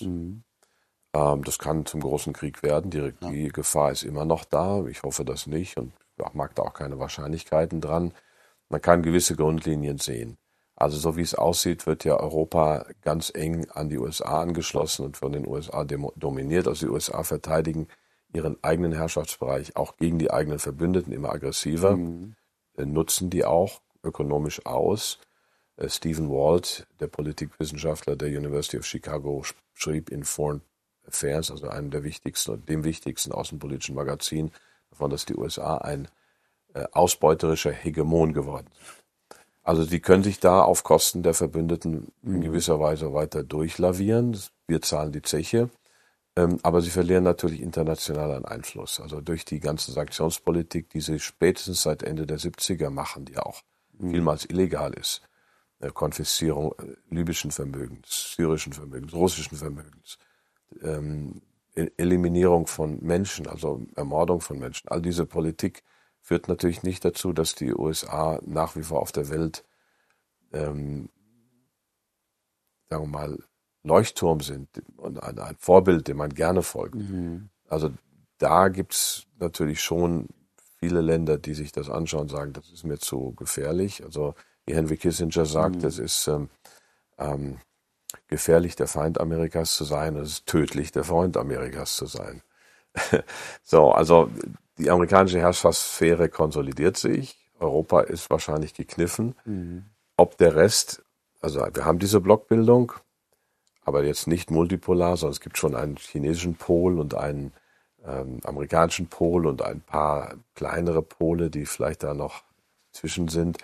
Das kann zum großen Krieg werden. Die Gefahr ist immer noch da. Ich hoffe das nicht und mag da auch keine Wahrscheinlichkeiten dran. Man kann gewisse Grundlinien sehen. Also so wie es aussieht, wird ja Europa ganz eng an die USA angeschlossen und von den USA dominiert. Also die USA verteidigen ihren eigenen Herrschaftsbereich auch gegen die eigenen Verbündeten immer aggressiver, nutzen die auch ökonomisch aus. Stephen Walt, der Politikwissenschaftler der University of Chicago, schrieb in Foreign Affairs, also einem der wichtigsten und dem wichtigsten außenpolitischen Magazin, davon, dass die USA ein ausbeuterischer Hegemon geworden sind. Also sie können sich da auf Kosten der Verbündeten in gewisser Weise weiter durchlavieren. Wir zahlen die Zeche. Aber sie verlieren natürlich international an Einfluss. Also durch die ganze Sanktionspolitik, die sie spätestens seit Ende der 70er machen, die auch vielmals illegal ist. Konfiszierung libyschen Vermögens, syrischen Vermögens, russischen Vermögens, Eliminierung von Menschen, also Ermordung von Menschen. All diese Politik führt natürlich nicht dazu, dass die USA nach wie vor auf der Welt, sagen wir mal, Leuchtturm sind und ein Vorbild, dem man gerne folgt. Also da gibt's natürlich schon viele Länder, die sich das anschauen und sagen, das ist mir zu gefährlich. Also wie Henry Kissinger sagt, das ist gefährlich, der Feind Amerikas zu sein, es ist tödlich, der Freund Amerikas zu sein. So, also die amerikanische Herrschaftssphäre konsolidiert sich. Europa ist wahrscheinlich gekniffen. Ob der Rest, also wir haben diese Blockbildung, aber jetzt nicht multipolar, sondern es gibt schon einen chinesischen Pol und einen amerikanischen Pol und ein paar kleinere Pole, die vielleicht da noch zwischen sind.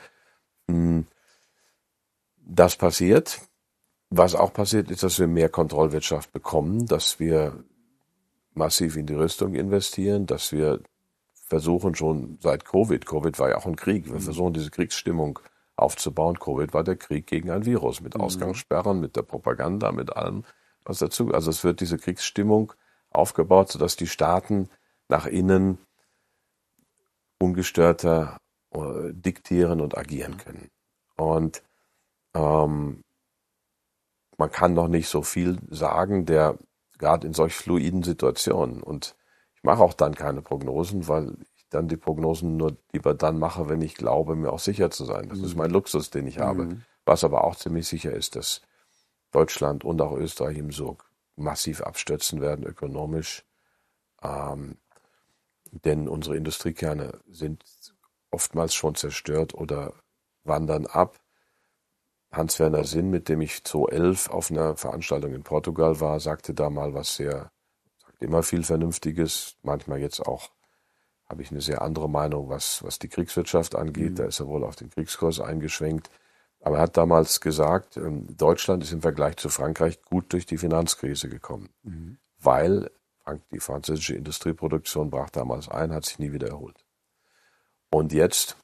Das passiert. Was auch passiert, ist, dass wir mehr Kontrollwirtschaft bekommen, dass wir massiv in die Rüstung investieren, dass wir versuchen schon seit Covid war ja auch ein Krieg, wir versuchen diese Kriegsstimmung aufzubauen. Covid war der Krieg gegen ein Virus, mit Ausgangssperren, mit der Propaganda, mit allem, was dazu. Also es wird diese Kriegsstimmung aufgebaut, sodass die Staaten nach innen ungestörter diktieren und agieren können. Und man kann noch nicht so viel sagen, gerade in solch fluiden Situationen. Und ich mache auch dann keine Prognosen, weil ich dann die Prognosen nur lieber dann mache, wenn ich glaube, mir auch sicher zu sein. Das ist mein Luxus, den ich habe. Was aber auch ziemlich sicher ist, dass Deutschland und auch Österreich im Sog massiv abstürzen werden ökonomisch. Denn unsere Industriekerne sind oftmals schon zerstört oder wandern ab. Hans-Werner Sinn, mit dem ich 2011 auf einer Veranstaltung in Portugal war, sagte da mal sagt immer viel Vernünftiges, manchmal jetzt auch habe ich eine sehr andere Meinung, was die Kriegswirtschaft angeht, da ist er wohl auf den Kriegskurs eingeschwenkt, aber er hat damals gesagt, Deutschland ist im Vergleich zu Frankreich gut durch die Finanzkrise gekommen, weil die französische Industrieproduktion brach damals ein, hat sich nie wieder erholt. Und jetzt,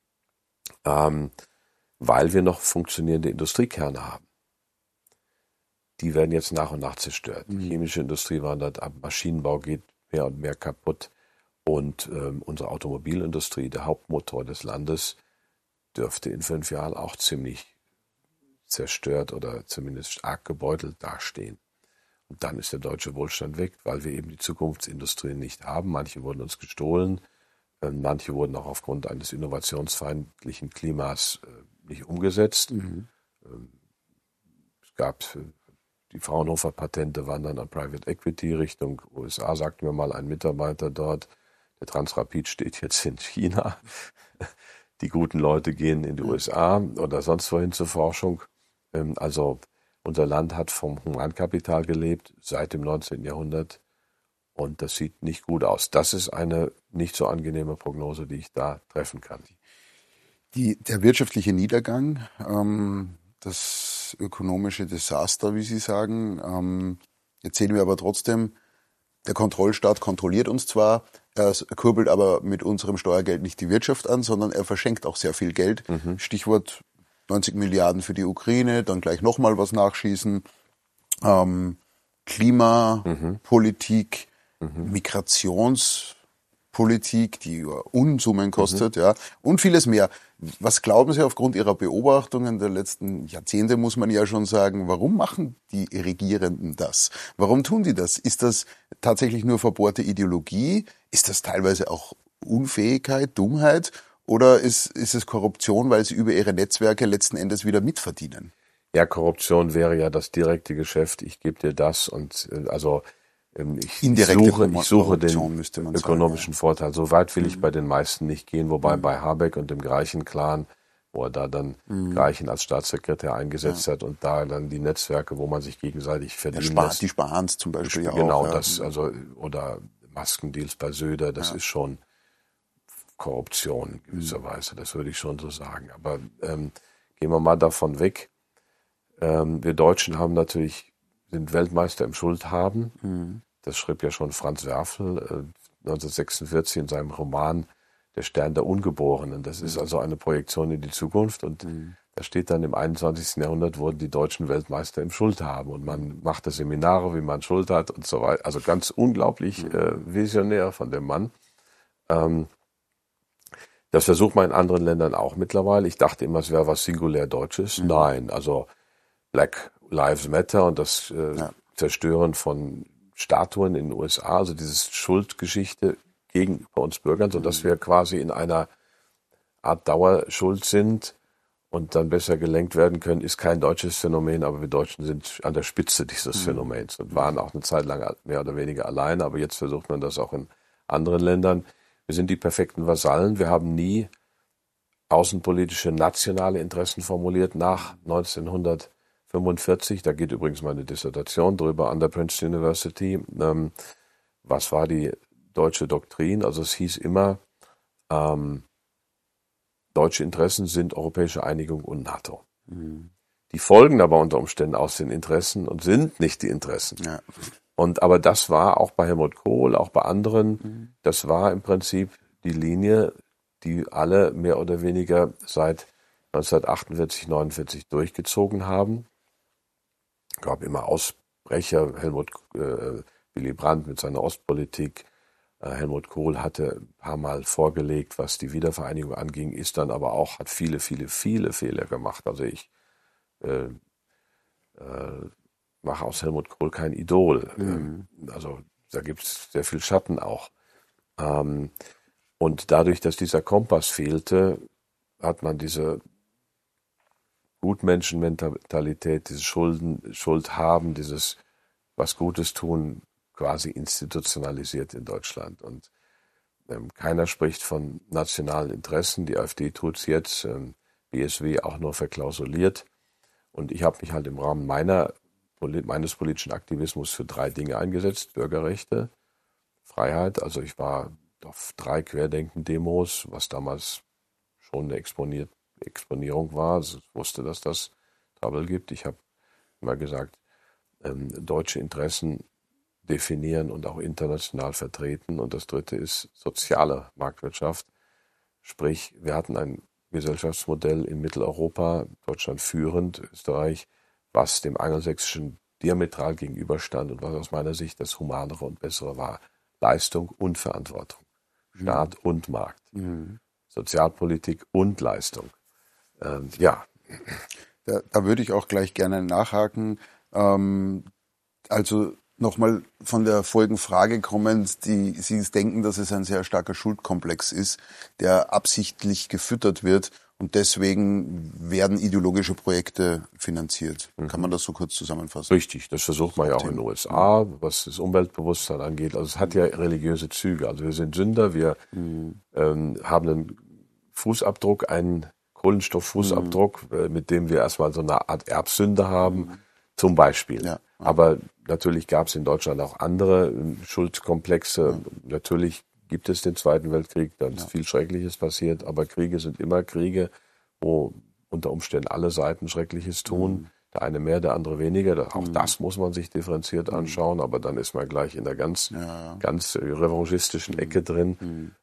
weil wir noch funktionierende Industriekerne haben. Die werden jetzt nach und nach zerstört. Die chemische Industrie wandert ab, Maschinenbau geht mehr und mehr kaputt und unsere Automobilindustrie, der Hauptmotor des Landes, dürfte in 5 Jahren auch ziemlich zerstört oder zumindest arg gebeutelt dastehen. Und dann ist der deutsche Wohlstand weg, weil wir eben die Zukunftsindustrien nicht haben. Manche wurden uns gestohlen, manche wurden auch aufgrund eines innovationsfeindlichen Klimas nicht umgesetzt. Es gab die Fraunhofer-Patente waren dann an Private Equity Richtung USA, sagte mir mal ein Mitarbeiter dort. Der Transrapid steht jetzt in China. Die guten Leute gehen in die USA oder sonst wohin zur Forschung. Also unser Land hat vom Humankapital gelebt seit dem 19. Jahrhundert und das sieht nicht gut aus. Das ist eine nicht so angenehme Prognose, die ich da treffen kann. Der wirtschaftliche Niedergang, das ökonomische Desaster, wie Sie sagen. Jetzt sehen wir aber trotzdem, der Kontrollstaat kontrolliert uns zwar, er kurbelt aber mit unserem Steuergeld nicht die Wirtschaft an, sondern er verschenkt auch sehr viel Geld. Stichwort 90 Milliarden für die Ukraine, dann gleich nochmal was nachschießen. Klimapolitik, Migrationspolitik, die Unsummen kostet, ja, und vieles mehr. Was glauben Sie aufgrund Ihrer Beobachtungen der letzten Jahrzehnte, muss man ja schon sagen, warum machen die Regierenden das? Warum tun die das? Ist das tatsächlich nur verbohrte Ideologie? Ist das teilweise auch Unfähigkeit, Dummheit? Oder ist es Korruption, weil sie über ihre Netzwerke letzten Endes wieder mitverdienen? Ja, Korruption wäre ja das direkte Geschäft. Ich gebe dir das und ich suche den ökonomischen Vorteil. So weit will ich bei den meisten nicht gehen, wobei bei Habeck und dem Greichen-Clan, wo er da dann Greichen als Staatssekretär eingesetzt hat und da dann die Netzwerke, wo man sich gegenseitig verdienen lässt. Die Sparens zum Beispiel auch. Genau, oder Maskendeals bei Söder, das ist schon Korruption in gewisser Weise, das würde ich schon so sagen. Aber gehen wir mal davon weg. Wir Deutschen sind Weltmeister im Schuldhaben. Das schrieb ja schon Franz Werfel 1946 in seinem Roman Der Stern der Ungeborenen. Das ist also eine Projektion in die Zukunft und da steht dann, im 21. Jahrhundert wurden die Deutschen Weltmeister im Schuldhaben und man machte Seminare, wie man Schuld hat und so weiter. Also ganz unglaublich visionär von dem Mann. Das versucht man in anderen Ländern auch mittlerweile. Ich dachte immer, es wäre was singulär Deutsches. Nein, also Black Lives Matter und das Zerstören von Statuen in den USA, also diese Schuldgeschichte gegenüber uns Bürgern, sodass wir quasi in einer Art Dauerschuld sind und dann besser gelenkt werden können, ist kein deutsches Phänomen, aber wir Deutschen sind an der Spitze dieses Phänomens und waren auch eine Zeit lang mehr oder weniger alleine, aber jetzt versucht man das auch in anderen Ländern. Wir sind die perfekten Vasallen, wir haben nie außenpolitische nationale Interessen formuliert nach 1945, da geht übrigens meine Dissertation drüber an der Princeton University. Was war die deutsche Doktrin? Also es hieß immer, deutsche Interessen sind europäische Einigung und NATO. Die folgen aber unter Umständen aus den Interessen und sind nicht die Interessen. Ja. Aber das war auch bei Helmut Kohl, auch bei anderen, das war im Prinzip die Linie, die alle mehr oder weniger seit 1948, 49 durchgezogen haben. Es gab immer Ausbrecher, Willy Brandt mit seiner Ostpolitik. Helmut Kohl hatte ein paar Mal vorgelegt, was die Wiedervereinigung anging, ist dann aber auch, hat viele Fehler gemacht. Also ich mache aus Helmut Kohl kein Idol. Also da gibt es sehr viel Schatten auch. Und dadurch, dass dieser Kompass fehlte, hat man diese Gutmenschenmentalität, dieses Schuld haben, dieses was Gutes tun, quasi institutionalisiert in Deutschland. Und keiner spricht von nationalen Interessen. Die AfD tut es jetzt, BSW auch nur verklausuliert. Und ich habe mich halt im Rahmen meines politischen Aktivismus für 3 Dinge eingesetzt. Bürgerrechte, Freiheit. Also ich war auf 3 Querdenken-Demos, was damals schon eine Exponierung war. Also ich wusste, dass das Trouble gibt. Ich habe immer gesagt, deutsche Interessen definieren und auch international vertreten. Und das 3. ist soziale Marktwirtschaft. Sprich, wir hatten ein Gesellschaftsmodell in Mitteleuropa, Deutschland führend, Österreich, was dem angelsächsischen diametral gegenüberstand und was aus meiner Sicht das Humanere und Bessere war. Leistung und Verantwortung. Staat und Markt. Sozialpolitik und Leistung. Ja. Da würde ich auch gleich gerne nachhaken. Also nochmal von der Folgenfrage kommend, Sie denken, dass es ein sehr starker Schuldkomplex ist, der absichtlich gefüttert wird und deswegen werden ideologische Projekte finanziert. Kann man das so kurz zusammenfassen? Richtig, das versucht man ja auch in den USA, was das Umweltbewusstsein angeht. Also es hat ja religiöse Züge. Also wir sind Sünder, wir haben einen Fußabdruck, einen Kohlenstofffußabdruck, mit dem wir erstmal so eine Art Erbsünde haben, zum Beispiel. Ja. Aber natürlich gab es in Deutschland auch andere Schuldkomplexe. Natürlich gibt es den Zweiten Weltkrieg, da ist viel Schreckliches passiert, aber Kriege sind immer Kriege, wo unter Umständen alle Seiten Schreckliches tun. Der eine mehr, der andere weniger. Auch das muss man sich differenziert anschauen, aber dann ist man gleich in der ganz revanchistischen Ecke drin.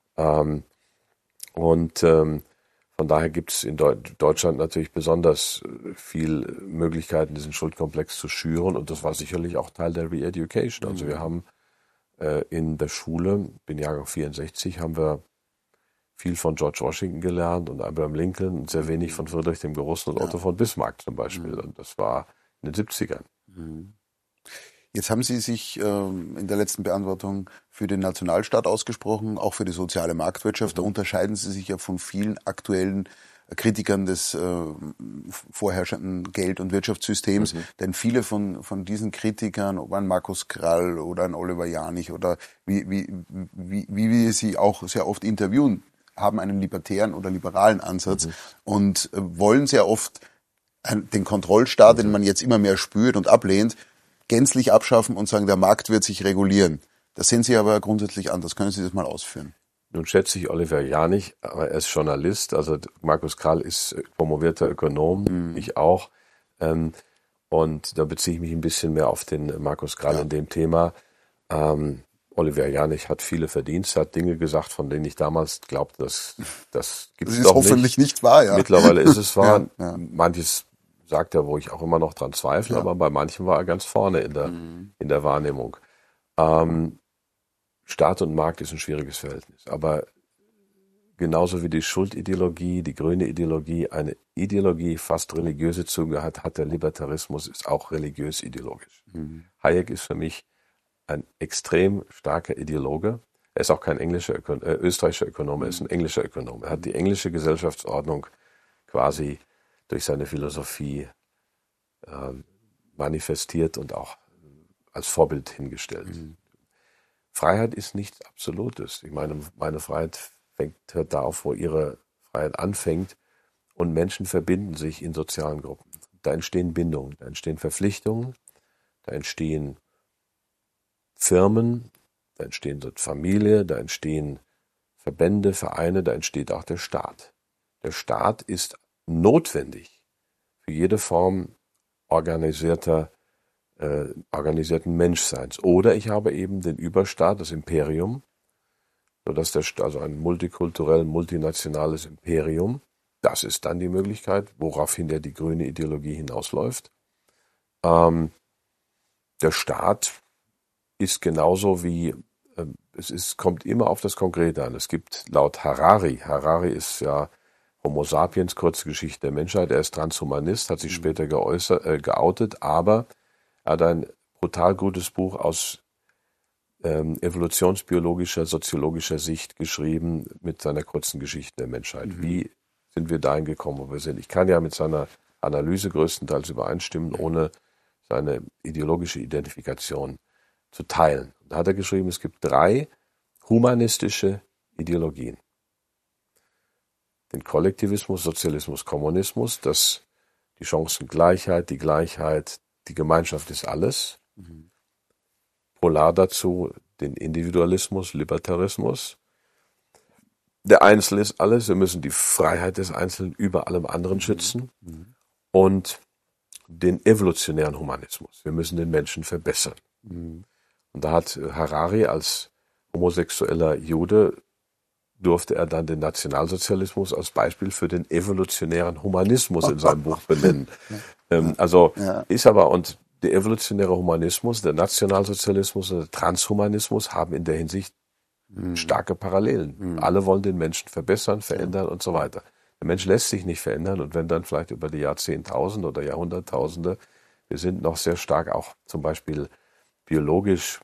Von daher gibt es in Deutschland natürlich besonders viel Möglichkeiten, diesen Schuldkomplex zu schüren. Und das war sicherlich auch Teil der Re-Education. Also wir haben in der Schule, bin Jahrgang 64, haben wir viel von George Washington gelernt und Abraham Lincoln und sehr wenig von Friedrich dem Großen und Otto von Bismarck zum Beispiel. Und das war in den 70ern. Jetzt haben Sie sich in der letzten Beantwortung für den Nationalstaat ausgesprochen, auch für die soziale Marktwirtschaft. Da unterscheiden Sie sich ja von vielen aktuellen Kritikern des vorherrschenden Geld- und Wirtschaftssystems. Denn viele von diesen Kritikern, ob ein Markus Krall oder ein Oliver Janich oder wie wir sie auch sehr oft interviewen, haben einen libertären oder liberalen Ansatz und wollen sehr oft den Kontrollstaat, den man jetzt immer mehr spürt und ablehnt, gänzlich abschaffen und sagen, der Markt wird sich regulieren. Das sehen Sie aber grundsätzlich anders. Können Sie das mal ausführen? Nun schätze ich Oliver Janich, aber er ist Journalist. Also Markus Krall ist promovierter Ökonom, ich auch. Und da beziehe ich mich ein bisschen mehr auf den Markus Krall in dem Thema. Oliver Janich hat viele Verdienste, hat Dinge gesagt, von denen ich damals glaubte, das gibt es doch nicht. Das ist hoffentlich nicht wahr, ja. Mittlerweile ist es wahr. Manches sagt er, wo ich auch immer noch dran zweifle, aber bei manchen war er ganz vorne in der Wahrnehmung. Staat und Markt ist ein schwieriges Verhältnis, aber genauso wie die Schuldideologie, die grüne Ideologie, eine Ideologie fast religiöse Züge hat der Libertarismus, ist auch religiös-ideologisch. Hayek ist für mich ein extrem starker Ideologe. Er ist auch kein österreichischer Ökonom, er ist ein englischer Ökonom. Er hat die englische Gesellschaftsordnung quasi durch seine Philosophie manifestiert und auch als Vorbild hingestellt. Freiheit ist nichts Absolutes. Ich meine, meine Freiheit hört da auf, wo ihre Freiheit anfängt. Und Menschen verbinden sich in sozialen Gruppen. Da entstehen Bindungen, da entstehen Verpflichtungen, da entstehen Firmen, da entstehen Familie, da entstehen Verbände, Vereine, da entsteht auch der Staat. Der Staat ist notwendig für jede Form organisierten Menschseins. Oder ich habe eben den Überstaat, das Imperium, sodass also ein multikulturell, multinationales Imperium, das ist dann die Möglichkeit, woraufhin ja die grüne Ideologie hinausläuft. Der Staat ist genauso wie, kommt immer auf das Konkrete an. Es gibt laut Harari ist ja Homo sapiens, kurze Geschichte der Menschheit, er ist Transhumanist, hat sich später geoutet, aber er hat ein brutal gutes Buch aus evolutionsbiologischer, soziologischer Sicht geschrieben mit seiner kurzen Geschichte der Menschheit. Wie sind wir dahin gekommen, wo wir sind? Ich kann ja mit seiner Analyse größtenteils übereinstimmen, ohne seine ideologische Identifikation zu teilen. Da hat er geschrieben, es gibt 3 humanistische Ideologien. Den Kollektivismus, Sozialismus, Kommunismus, die Chancengleichheit, die Gemeinschaft ist alles. Polar dazu den Individualismus, Libertarismus. Der Einzelne ist alles. Wir müssen die Freiheit des Einzelnen über allem anderen schützen. Und den evolutionären Humanismus. Wir müssen den Menschen verbessern. Und da hat Harari als homosexueller Jude durfte er dann den Nationalsozialismus als Beispiel für den evolutionären Humanismus in seinem Buch benennen. Ist aber, und der evolutionäre Humanismus, der Nationalsozialismus und der Transhumanismus haben in der Hinsicht starke Parallelen. Alle wollen den Menschen verbessern, verändern und so weiter. Der Mensch lässt sich nicht verändern und wenn dann vielleicht über die Jahrzehntausende oder Jahrhunderttausende, wir sind noch sehr stark auch zum Beispiel biologisch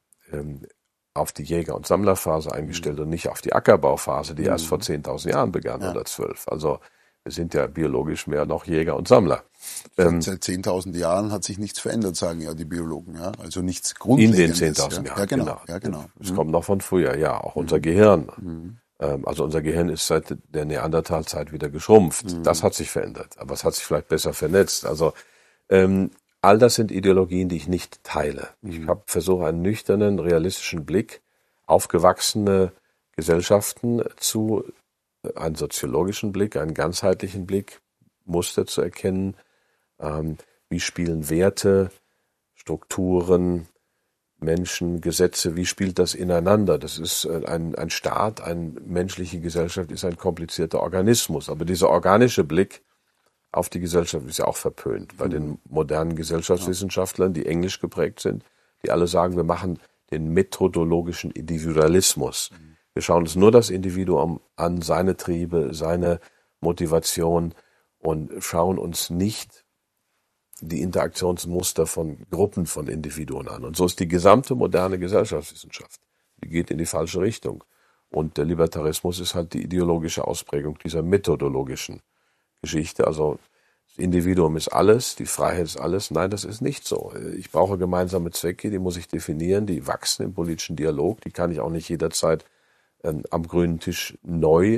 auf die Jäger- und Sammlerphase eingestellt und nicht auf die Ackerbauphase, die erst vor 10.000 Jahren begann oder 12. Also wir sind ja biologisch mehr noch Jäger und Sammler. Seit 10.000 Jahren hat sich nichts verändert, sagen ja die Biologen. Ja? Also nichts Grundlegendes. In den 10.000 Jahren, ja, genau. Ja, genau. Es kommt noch von früher, ja, auch unser Gehirn. Also unser Gehirn ist seit der Neandertalzeit wieder geschrumpft. Das hat sich verändert, aber es hat sich vielleicht besser vernetzt. Also all das sind Ideologien, die ich nicht teile. Ich versuche einen nüchternen, realistischen Blick auf gewachsene Gesellschaften einen soziologischen Blick, einen ganzheitlichen Blick, Muster zu erkennen. Wie spielen Werte, Strukturen, Menschen, Gesetze, wie spielt das ineinander? Das ist ein Staat, eine menschliche Gesellschaft ist ein komplizierter Organismus. Aber dieser organische Blick auf die Gesellschaft ist ja auch verpönt. Bei den modernen Gesellschaftswissenschaftlern, die englisch geprägt sind, die alle sagen, wir machen den methodologischen Individualismus. Wir schauen uns nur das Individuum an, seine Triebe, seine Motivation und schauen uns nicht die Interaktionsmuster von Gruppen von Individuen an. Und so ist die gesamte moderne Gesellschaftswissenschaft. Die geht in die falsche Richtung. Und der Libertarismus ist halt die ideologische Ausprägung dieser methodologischen Geschichte. Also das Individuum ist alles, die Freiheit ist alles. Nein, das ist nicht so. Ich brauche gemeinsame Zwecke, die muss ich definieren, die wachsen im politischen Dialog. Die kann ich auch nicht jederzeit am grünen Tisch neu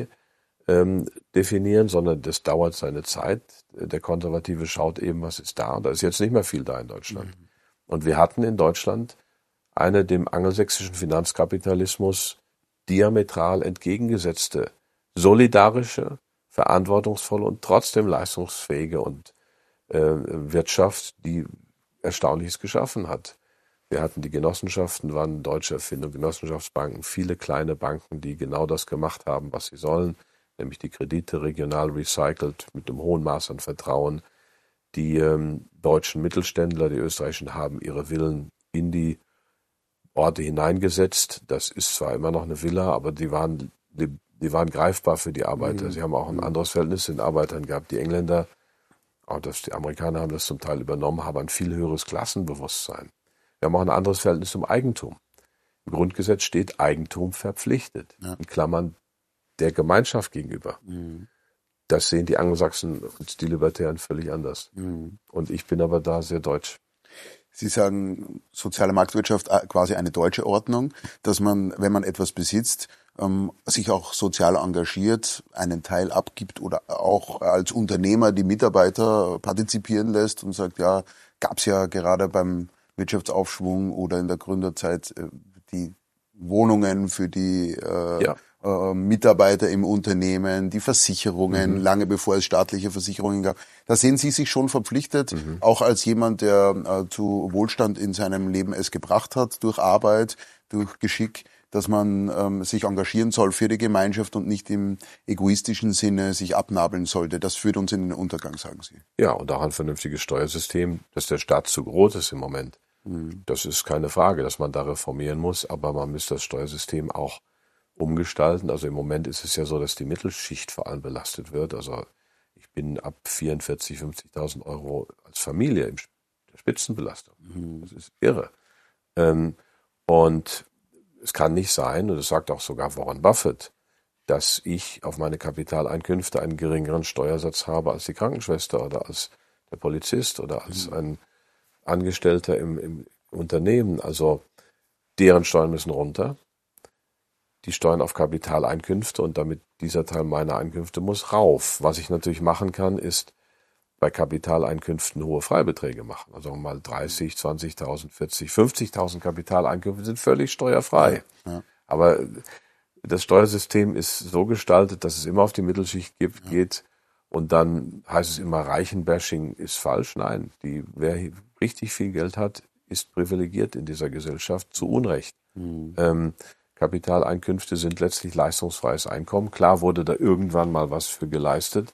definieren, sondern das dauert seine Zeit. Der Konservative schaut eben, was ist da. Da ist jetzt nicht mehr viel da in Deutschland. Und wir hatten in Deutschland eine dem angelsächsischen Finanzkapitalismus diametral entgegengesetzte, solidarische, verantwortungsvolle und trotzdem leistungsfähige und Wirtschaft, die Erstaunliches geschaffen hat. Wir hatten die Genossenschaften, waren deutsche Erfindung, Genossenschaftsbanken, viele kleine Banken, die genau das gemacht haben, was sie sollen, nämlich die Kredite regional recycelt mit einem hohen Maß an Vertrauen. Die deutschen Mittelständler, die österreichischen, haben ihre Villen in die Orte hineingesetzt. Das ist zwar immer noch eine Villa, aber die waren greifbar für die Arbeiter. Sie haben auch ein anderes Verhältnis zu den Arbeitern gehabt. Die Engländer, auch die Amerikaner haben das zum Teil übernommen, haben ein viel höheres Klassenbewusstsein. Wir haben auch ein anderes Verhältnis zum Eigentum. Im Grundgesetz steht Eigentum verpflichtet, in Klammern der Gemeinschaft gegenüber. Das sehen die Angelsachsen und die Libertären völlig anders. Und ich bin aber da sehr deutsch. Sie sagen, soziale Marktwirtschaft quasi eine deutsche Ordnung, dass man, wenn man etwas besitzt, sich auch sozial engagiert, einen Teil abgibt oder auch als Unternehmer die Mitarbeiter partizipieren lässt und sagt, ja, gab's ja gerade beim Wirtschaftsaufschwung oder in der Gründerzeit die Wohnungen für die Mitarbeiter im Unternehmen, die Versicherungen, lange bevor es staatliche Versicherungen gab. Da sehen Sie sich schon verpflichtet, auch als jemand, der zu Wohlstand in seinem Leben es gebracht hat, durch Arbeit, durch Geschick, dass man sich engagieren soll für die Gemeinschaft und nicht im egoistischen Sinne sich abnabeln sollte. Das führt uns in den Untergang, sagen Sie. Ja, und auch ein vernünftiges Steuersystem, dass der Staat zu groß ist im Moment. Das ist keine Frage, dass man da reformieren muss, aber man müsste das Steuersystem auch umgestalten. Also im Moment ist es ja so, dass die Mittelschicht vor allem belastet wird. Also ich bin ab 44.000, 50.000 Euro als Familie in der Spitzenbelastung. Das ist irre. Und es kann nicht sein, und das sagt auch sogar Warren Buffett, dass ich auf meine Kapitaleinkünfte einen geringeren Steuersatz habe als die Krankenschwester oder als der Polizist oder als ein Angestellter im Unternehmen. Also deren Steuern müssen runter. Die Steuern auf Kapitaleinkünfte und damit dieser Teil meiner Einkünfte muss rauf. Was ich natürlich machen kann, ist bei Kapitaleinkünften hohe Freibeträge machen. Also mal 30, 20.000, 40, 50.000 Kapitaleinkünfte sind völlig steuerfrei. Ja. Aber das Steuersystem ist so gestaltet, dass es immer auf die Mittelschicht geht und dann heißt es immer, Reichenbashing ist falsch. Nein, wer richtig viel Geld hat, ist privilegiert in dieser Gesellschaft zu Unrecht. Kapitaleinkünfte sind letztlich leistungsfreies Einkommen. Klar wurde da irgendwann mal was für geleistet.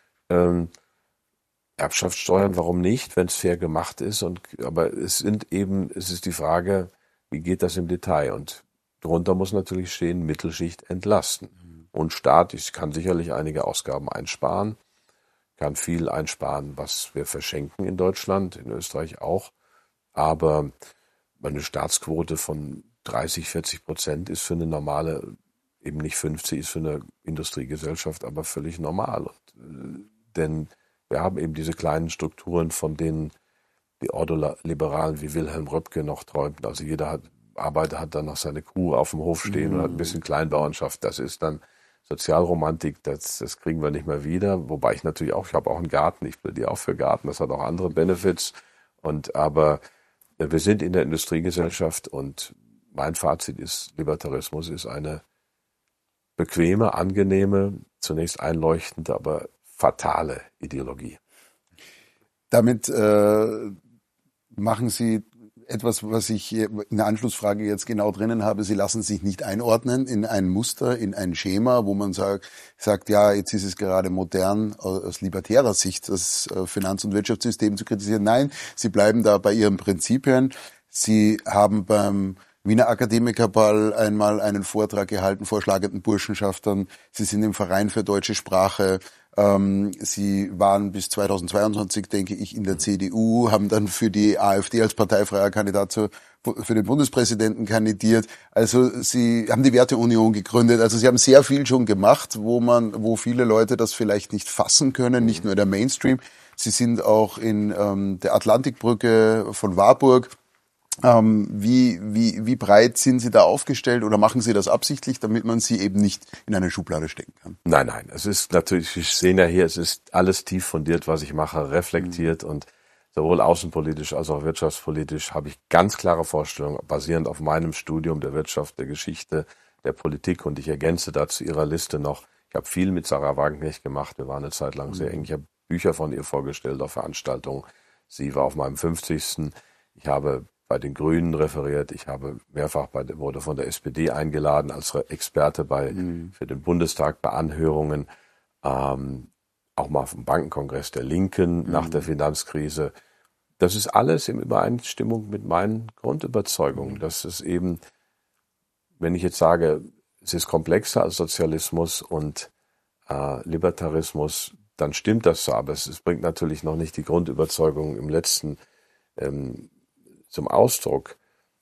Erbschaftssteuern, warum nicht, wenn es fair gemacht ist? Aber es ist die Frage, wie geht das im Detail? Und darunter muss natürlich stehen, Mittelschicht entlasten. Und Staat, ich kann sicherlich einige Ausgaben einsparen, kann viel einsparen, was wir verschenken in Deutschland, in Österreich auch. Aber eine Staatsquote von 30-40% ist für eine normale, eben nicht 50, ist für eine Industriegesellschaft aber völlig normal. Denn wir haben eben diese kleinen Strukturen, von denen die Ordoliberalen wie Wilhelm Röpke noch träumten. Also jeder Arbeiter hat dann noch seine Kuh auf dem Hof stehen und hat ein bisschen Kleinbauernschaft. Das ist dann Sozialromantik, das kriegen wir nicht mehr wieder. Wobei ich natürlich auch, ich habe auch einen Garten, ich plädiere auch für Garten, das hat auch andere Benefits. Aber wir sind in der Industriegesellschaft und mein Fazit ist, Libertarismus ist eine bequeme, angenehme, zunächst einleuchtende, aber fatale Ideologie. Damit machen Sie etwas, was ich in der Anschlussfrage jetzt genau drinnen habe. Sie lassen sich nicht einordnen in ein Muster, in ein Schema, wo man sagt, ja, jetzt ist es gerade modern, aus libertärer Sicht das Finanz- und Wirtschaftssystem zu kritisieren. Nein, Sie bleiben da bei Ihren Prinzipien. Sie haben beim Wiener Akademikerball einmal einen Vortrag gehalten vor schlagenden Burschenschaftern. Sie sind im Verein für deutsche Sprache. Sie waren bis 2022, denke ich, in der CDU, haben dann für die AfD als parteifreier Kandidat für den Bundespräsidenten kandidiert. Also Sie haben die Werteunion gegründet. Also Sie haben sehr viel schon gemacht, wo viele Leute das vielleicht nicht fassen können, nicht nur der Mainstream. Sie sind auch in der Atlantikbrücke von Warburg. Wie breit sind Sie da aufgestellt oder machen Sie das absichtlich, damit man Sie eben nicht in eine Schublade stecken kann? Nein. Es ist natürlich, Sie sehen ja hier, es ist alles tief fundiert, was ich mache, reflektiert und sowohl außenpolitisch als auch wirtschaftspolitisch habe ich ganz klare Vorstellungen, basierend auf meinem Studium der Wirtschaft, der Geschichte, der Politik und ich ergänze dazu Ihrer Liste noch, ich habe viel mit Sarah Wagenknecht gemacht, wir waren eine Zeit lang sehr eng, ich habe Bücher von ihr vorgestellt auf Veranstaltungen, sie war auf meinem 50. Ich habe bei den Grünen referiert. Ich habe mehrfach wurde von der SPD eingeladen als Experte für den Bundestag bei Anhörungen, auch mal auf dem Bankenkongress der Linken nach der Finanzkrise. Das ist alles in Übereinstimmung mit meinen Grundüberzeugungen. Das ist eben, wenn ich jetzt sage, es ist komplexer als Sozialismus und Libertarismus, dann stimmt das so. Aber es bringt natürlich noch nicht die Grundüberzeugung im letzten zum Ausdruck.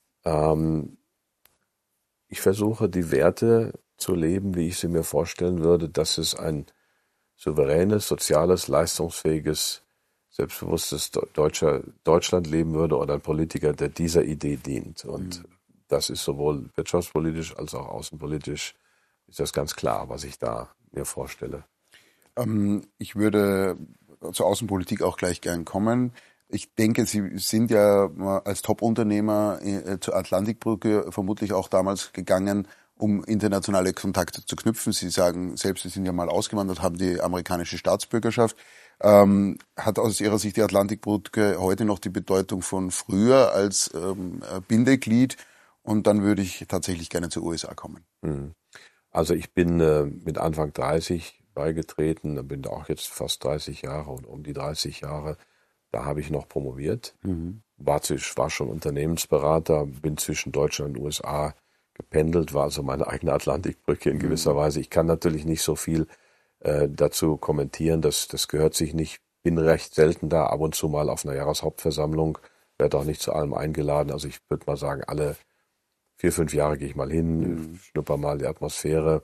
Ich versuche, die Werte zu leben, wie ich sie mir vorstellen würde, dass es ein souveränes, soziales, leistungsfähiges, selbstbewusstes Deutschland leben würde oder ein Politiker, der dieser Idee dient. Und das ist sowohl wirtschaftspolitisch als auch außenpolitisch, ist das ganz klar, was ich da mir vorstelle. Ich würde zur Außenpolitik auch gleich gern kommen. Ich denke, Sie sind ja als Top-Unternehmer zur Atlantikbrücke vermutlich auch damals gegangen, um internationale Kontakte zu knüpfen. Sie sagen selbst, Sie sind ja mal ausgewandert, haben die amerikanische Staatsbürgerschaft. Hat aus Ihrer Sicht die Atlantikbrücke heute noch die Bedeutung von früher als Bindeglied? Und dann würde ich tatsächlich gerne zur USA kommen. Also ich bin mit Anfang 30 beigetreten, bin auch jetzt fast 30 Jahre und um die 30 Jahre. Da habe ich noch promoviert, war schon Unternehmensberater, bin zwischen Deutschland und USA gependelt, war also meine eigene Atlantikbrücke in gewisser Weise. Ich kann natürlich nicht so viel dazu kommentieren, das gehört sich nicht. Bin recht selten da, ab und zu mal auf einer Jahreshauptversammlung, werde auch nicht zu allem eingeladen. Also ich würde mal sagen, alle 4-5 Jahre gehe ich mal hin, schnupper mal die Atmosphäre.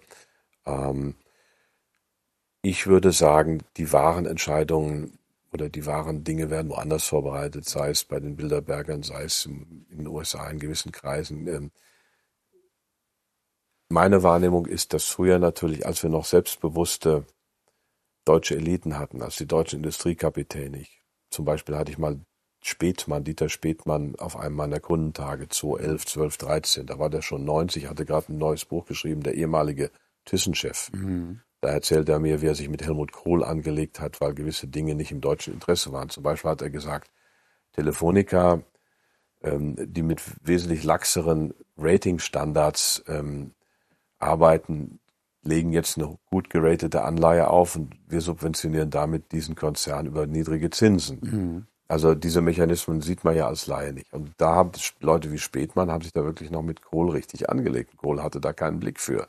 Ich würde sagen, die wahren Entscheidungen oder die wahren Dinge werden woanders vorbereitet, sei es bei den Bilderbergern, sei es in den USA in gewissen Kreisen. Meine Wahrnehmung ist, dass früher natürlich, als wir noch selbstbewusste deutsche Eliten hatten, als die deutschen Industriekapitäne, zum Beispiel hatte ich mal Dieter Späthmann auf einem meiner Kundentage 2011, 12, 13, da war der schon 90, hatte gerade ein neues Buch geschrieben, der ehemalige Thyssen-Chef. Da erzählt er mir, wie er sich mit Helmut Kohl angelegt hat, weil gewisse Dinge nicht im deutschen Interesse waren. Zum Beispiel hat er gesagt, Telefonica, die mit wesentlich laxeren Ratingstandards arbeiten, legen jetzt eine gut geratete Anleihe auf und wir subventionieren damit diesen Konzern über niedrige Zinsen. Also diese Mechanismen sieht man ja als Laie nicht. Und da haben Leute wie Späthmann haben sich da wirklich noch mit Kohl richtig angelegt. Kohl hatte da keinen Blick für.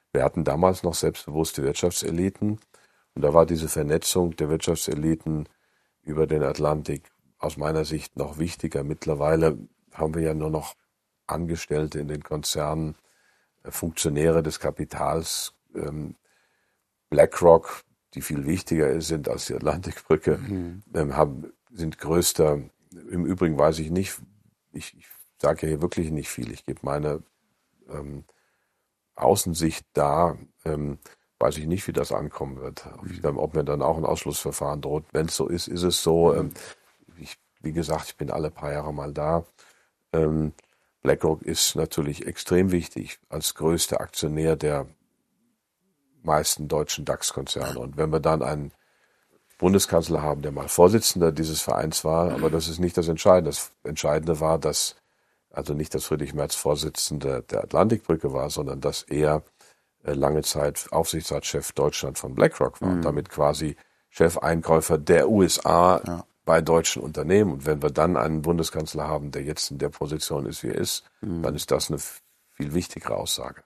Wir hatten damals noch selbstbewusste Wirtschaftseliten und da war diese Vernetzung der Wirtschaftseliten über den Atlantik aus meiner Sicht noch wichtiger. Mittlerweile haben wir ja nur noch Angestellte in den Konzernen, Funktionäre des Kapitals, BlackRock, die viel wichtiger sind als die Atlantikbrücke, sind größter. Im Übrigen weiß ich nicht, ich sage ja hier wirklich nicht viel. Ich gebe meine Außensicht da, weiß ich nicht, wie das ankommen wird. Ob mir dann auch ein Ausschlussverfahren droht. Wenn es so ist, ist es so. Wie gesagt, ich bin alle paar Jahre mal da. BlackRock ist natürlich extrem wichtig als größter Aktionär der meisten deutschen DAX-Konzerne. Und wenn wir dann einen Bundeskanzler haben, der mal Vorsitzender dieses Vereins war, aber das ist nicht das Entscheidende. Das Entscheidende war, dass also nicht, dass Friedrich Merz Vorsitzender der Atlantikbrücke war, sondern dass er lange Zeit Aufsichtsratschef Deutschland von BlackRock war und damit quasi Chefeinkäufer der USA bei deutschen Unternehmen. Und wenn wir dann einen Bundeskanzler haben, der jetzt in der Position ist, wie er ist, dann ist das eine viel wichtigere Aussage.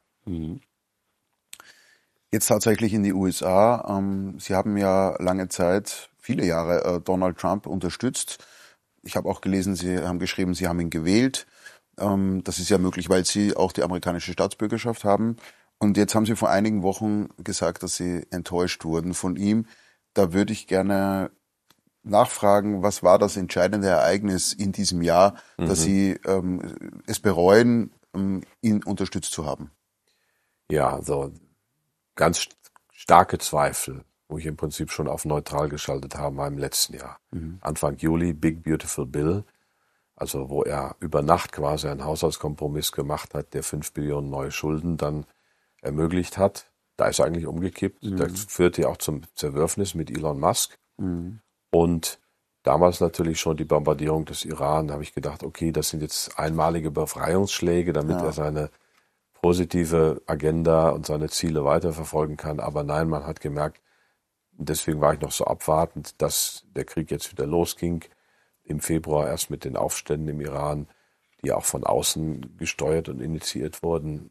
Jetzt tatsächlich in die USA. Sie haben ja lange Zeit, viele Jahre, Donald Trump unterstützt. Ich habe auch gelesen, Sie haben geschrieben, Sie haben ihn gewählt. Das ist ja möglich, weil Sie auch die amerikanische Staatsbürgerschaft haben. Und jetzt haben Sie vor einigen Wochen gesagt, dass Sie enttäuscht wurden von ihm. Da würde ich gerne nachfragen, was war das entscheidende Ereignis in diesem Jahr, dass Sie es bereuen, ihn unterstützt zu haben? Ja, so ganz starke Zweifel, wo ich im Prinzip schon auf neutral geschaltet habe, war im letzten Jahr. Anfang Juli, Big Beautiful Bill, also wo er über Nacht quasi einen Haushaltskompromiss gemacht hat, der 5 Billionen neue Schulden dann ermöglicht hat. Da ist er eigentlich umgekippt. Das führte ja auch zum Zerwürfnis mit Elon Musk. Und damals natürlich schon die Bombardierung des Iran. Da habe ich gedacht, okay, das sind jetzt einmalige Befreiungsschläge, damit er seine positive Agenda und seine Ziele weiterverfolgen kann. Aber nein, man hat gemerkt, deswegen war ich noch so abwartend, dass der Krieg jetzt wieder losging. Im Februar erst mit den Aufständen im Iran, die auch von außen gesteuert und initiiert wurden.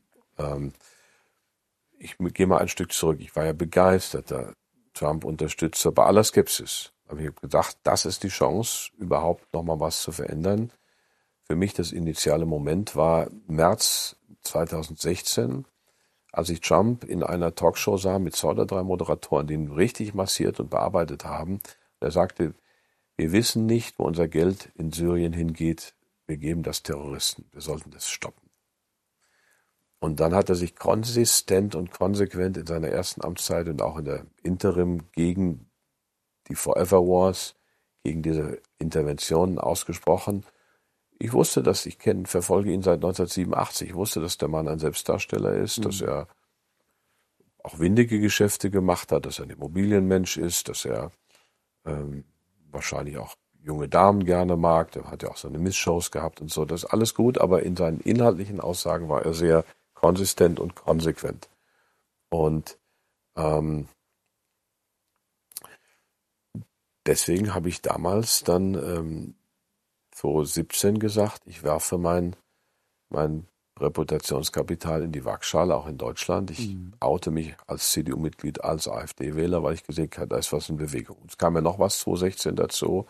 Ich gehe mal ein Stück zurück. Ich war ja begeisterter Trump-Unterstützer bei aller Skepsis. Aber ich habe gedacht, das ist die Chance, überhaupt nochmal was zu verändern. Für mich das initiale Moment war März 2016, als ich Trump in einer Talkshow sah mit 2 oder 3 Moderatoren, die ihn richtig massiert und bearbeitet haben. Er sagte, wir wissen nicht, wo unser Geld in Syrien hingeht. Wir geben das Terroristen. Wir sollten das stoppen. Und dann hat er sich konsistent und konsequent in seiner ersten Amtszeit und auch in der Interim gegen die Forever Wars, gegen diese Interventionen ausgesprochen. Ich wusste, verfolge ihn seit 1987. Ich wusste, dass der Mann ein Selbstdarsteller ist, dass er auch windige Geschäfte gemacht hat, dass er ein Immobilienmensch ist, dass er wahrscheinlich auch junge Damen gerne mag. Der hat ja auch seine Missshows gehabt und so. Das ist alles gut, aber in seinen inhaltlichen Aussagen war er sehr konsistent und konsequent. Und deswegen habe ich damals dann 2017 gesagt, ich werfe mein Reputationskapital in die Waagschale, auch in Deutschland. Ich oute mich als CDU-Mitglied, als AfD-Wähler, weil ich gesehen habe, da ist was in Bewegung. Es kam ja noch was 2016 dazu,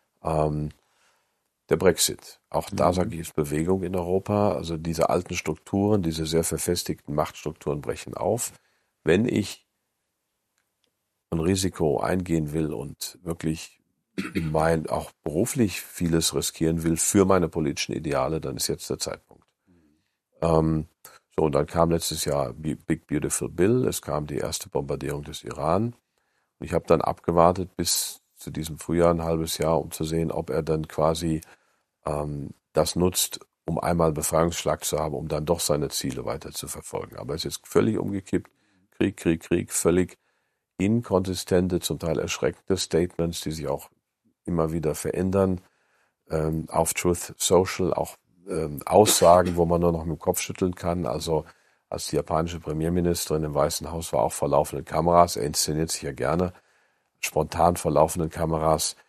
der Brexit. Auch da sage ich, ist Bewegung in Europa. Also diese alten Strukturen, diese sehr verfestigten Machtstrukturen brechen auf. Wenn ich ein Risiko eingehen will und wirklich auch beruflich vieles riskieren will für meine politischen Ideale, dann ist jetzt der Zeitpunkt. Und dann kam letztes Jahr Big Beautiful Bill, es kam die erste Bombardierung des Iran. Und ich habe dann abgewartet bis zu diesem Frühjahr, ein halbes Jahr, um zu sehen, ob er dann quasi das nutzt, um einmal einen Befreiungsschlag zu haben, um dann doch seine Ziele weiter zu verfolgen. Aber es ist völlig umgekippt. Krieg, völlig inkonsistente, zum Teil erschreckende Statements, die sich auch immer wieder verändern. Auf Truth Social auch Aussagen, wo man nur noch mit dem Kopf schütteln kann. Also als die japanische Premierministerin im Weißen Haus war, auch vor laufenden Kameras. Er inszeniert sich ja gerne, spontan vor laufenden Kameras.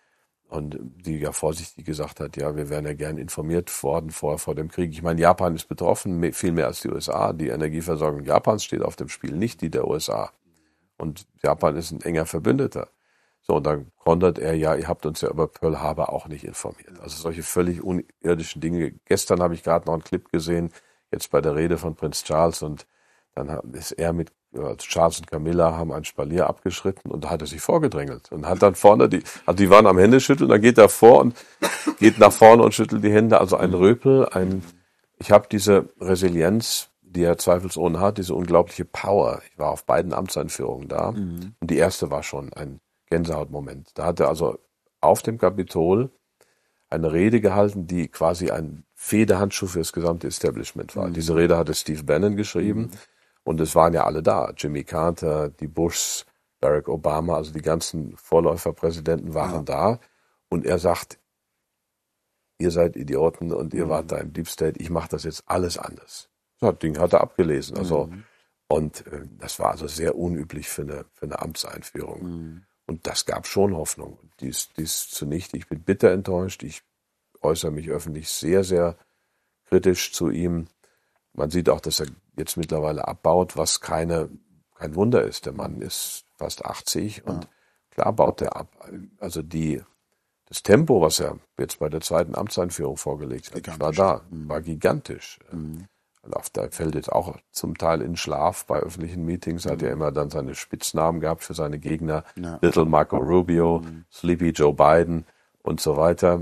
und die ja vorsichtig gesagt hat, ja, wir wären ja gern informiert worden vor dem Krieg. Ich meine, Japan ist betroffen, viel mehr als die USA. Die Energieversorgung Japans steht auf dem Spiel, nicht die der USA. Und Japan ist ein enger Verbündeter. So, und dann kontert er, ja, ihr habt uns ja über Pearl Harbor auch nicht informiert. Also solche völlig unirdischen Dinge. Gestern habe ich gerade noch einen Clip gesehen, jetzt bei der Rede von Prinz Charles, und dann ist er mit Charles und Camilla haben ein Spalier abgeschritten und da hat er sich vorgedrängelt und hat dann vorne die waren am Händeschütteln, dann geht er vor und geht nach vorne und schüttelt die Hände. Also ein Röpel, ich habe diese Resilienz, die er zweifelsohne hat, diese unglaubliche Power. Ich war auf beiden Amtseinführungen da und die erste war schon ein Gänsehautmoment. Da hat er also auf dem Kapitol eine Rede gehalten, die quasi ein Federhandschuh für das gesamte Establishment war. Diese Rede hatte Steve Bannon geschrieben und es waren ja alle da. Jimmy Carter, die Bushs, Barack Obama, also die ganzen Vorläuferpräsidenten waren da. Und er sagt, ihr seid Idioten und ihr wart da im Deep State, ich mache das jetzt alles anders. Das Ding hat er abgelesen. Also, und das war also sehr unüblich für eine Amtseinführung. Und das gab schon Hoffnung. Dies zunichte. Ich bin bitter enttäuscht. Ich äußere mich öffentlich sehr, sehr kritisch zu ihm. Man sieht auch, dass er jetzt mittlerweile abbaut, was kein Wunder ist. Der Mann ist fast 80 und klar baut er ab. Also das Tempo, was er jetzt bei der zweiten Amtseinführung vorgelegt hat, war gigantisch. Da fällt jetzt auch zum Teil in Schlaf bei öffentlichen Meetings, hat er immer dann seine Spitznamen gehabt für seine Gegner, Little Marco Rubio, Sleepy Joe Biden und so weiter.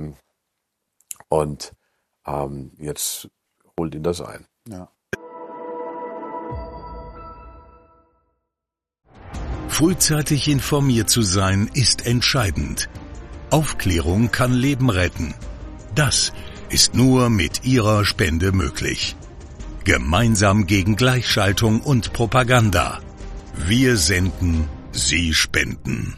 Jetzt holt ihn das ein. Ja. Frühzeitig informiert zu sein, ist entscheidend. Aufklärung kann Leben retten. Das ist nur mit Ihrer Spende möglich. Gemeinsam gegen Gleichschaltung und Propaganda. Wir senden, Sie spenden.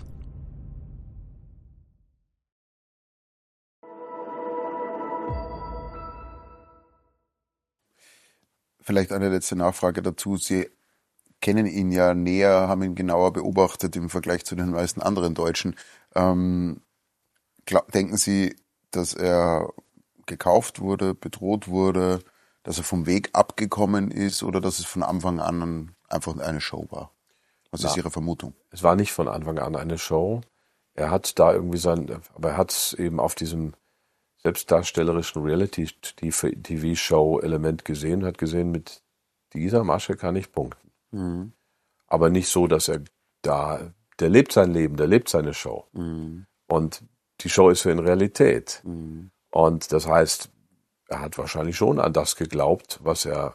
Vielleicht eine letzte Nachfrage dazu. Sie kennen ihn ja näher, haben ihn genauer beobachtet im Vergleich zu den meisten anderen Deutschen. Denken Sie, dass er gekauft wurde, bedroht wurde, dass er vom Weg abgekommen ist oder dass es von Anfang an einfach eine Show war? Was ist Ihre Vermutung? Es war nicht von Anfang an eine Show. Er hat da irgendwie aber er hat es eben auf diesem selbstdarstellerischen Reality-TV-Show-Element gesehen, hat gesehen, mit dieser Masche kann ich punkten. Aber nicht so, dass er der lebt sein Leben, der lebt seine Show. Und die Show ist für ihn Realität. Und das heißt, er hat wahrscheinlich schon an das geglaubt, was er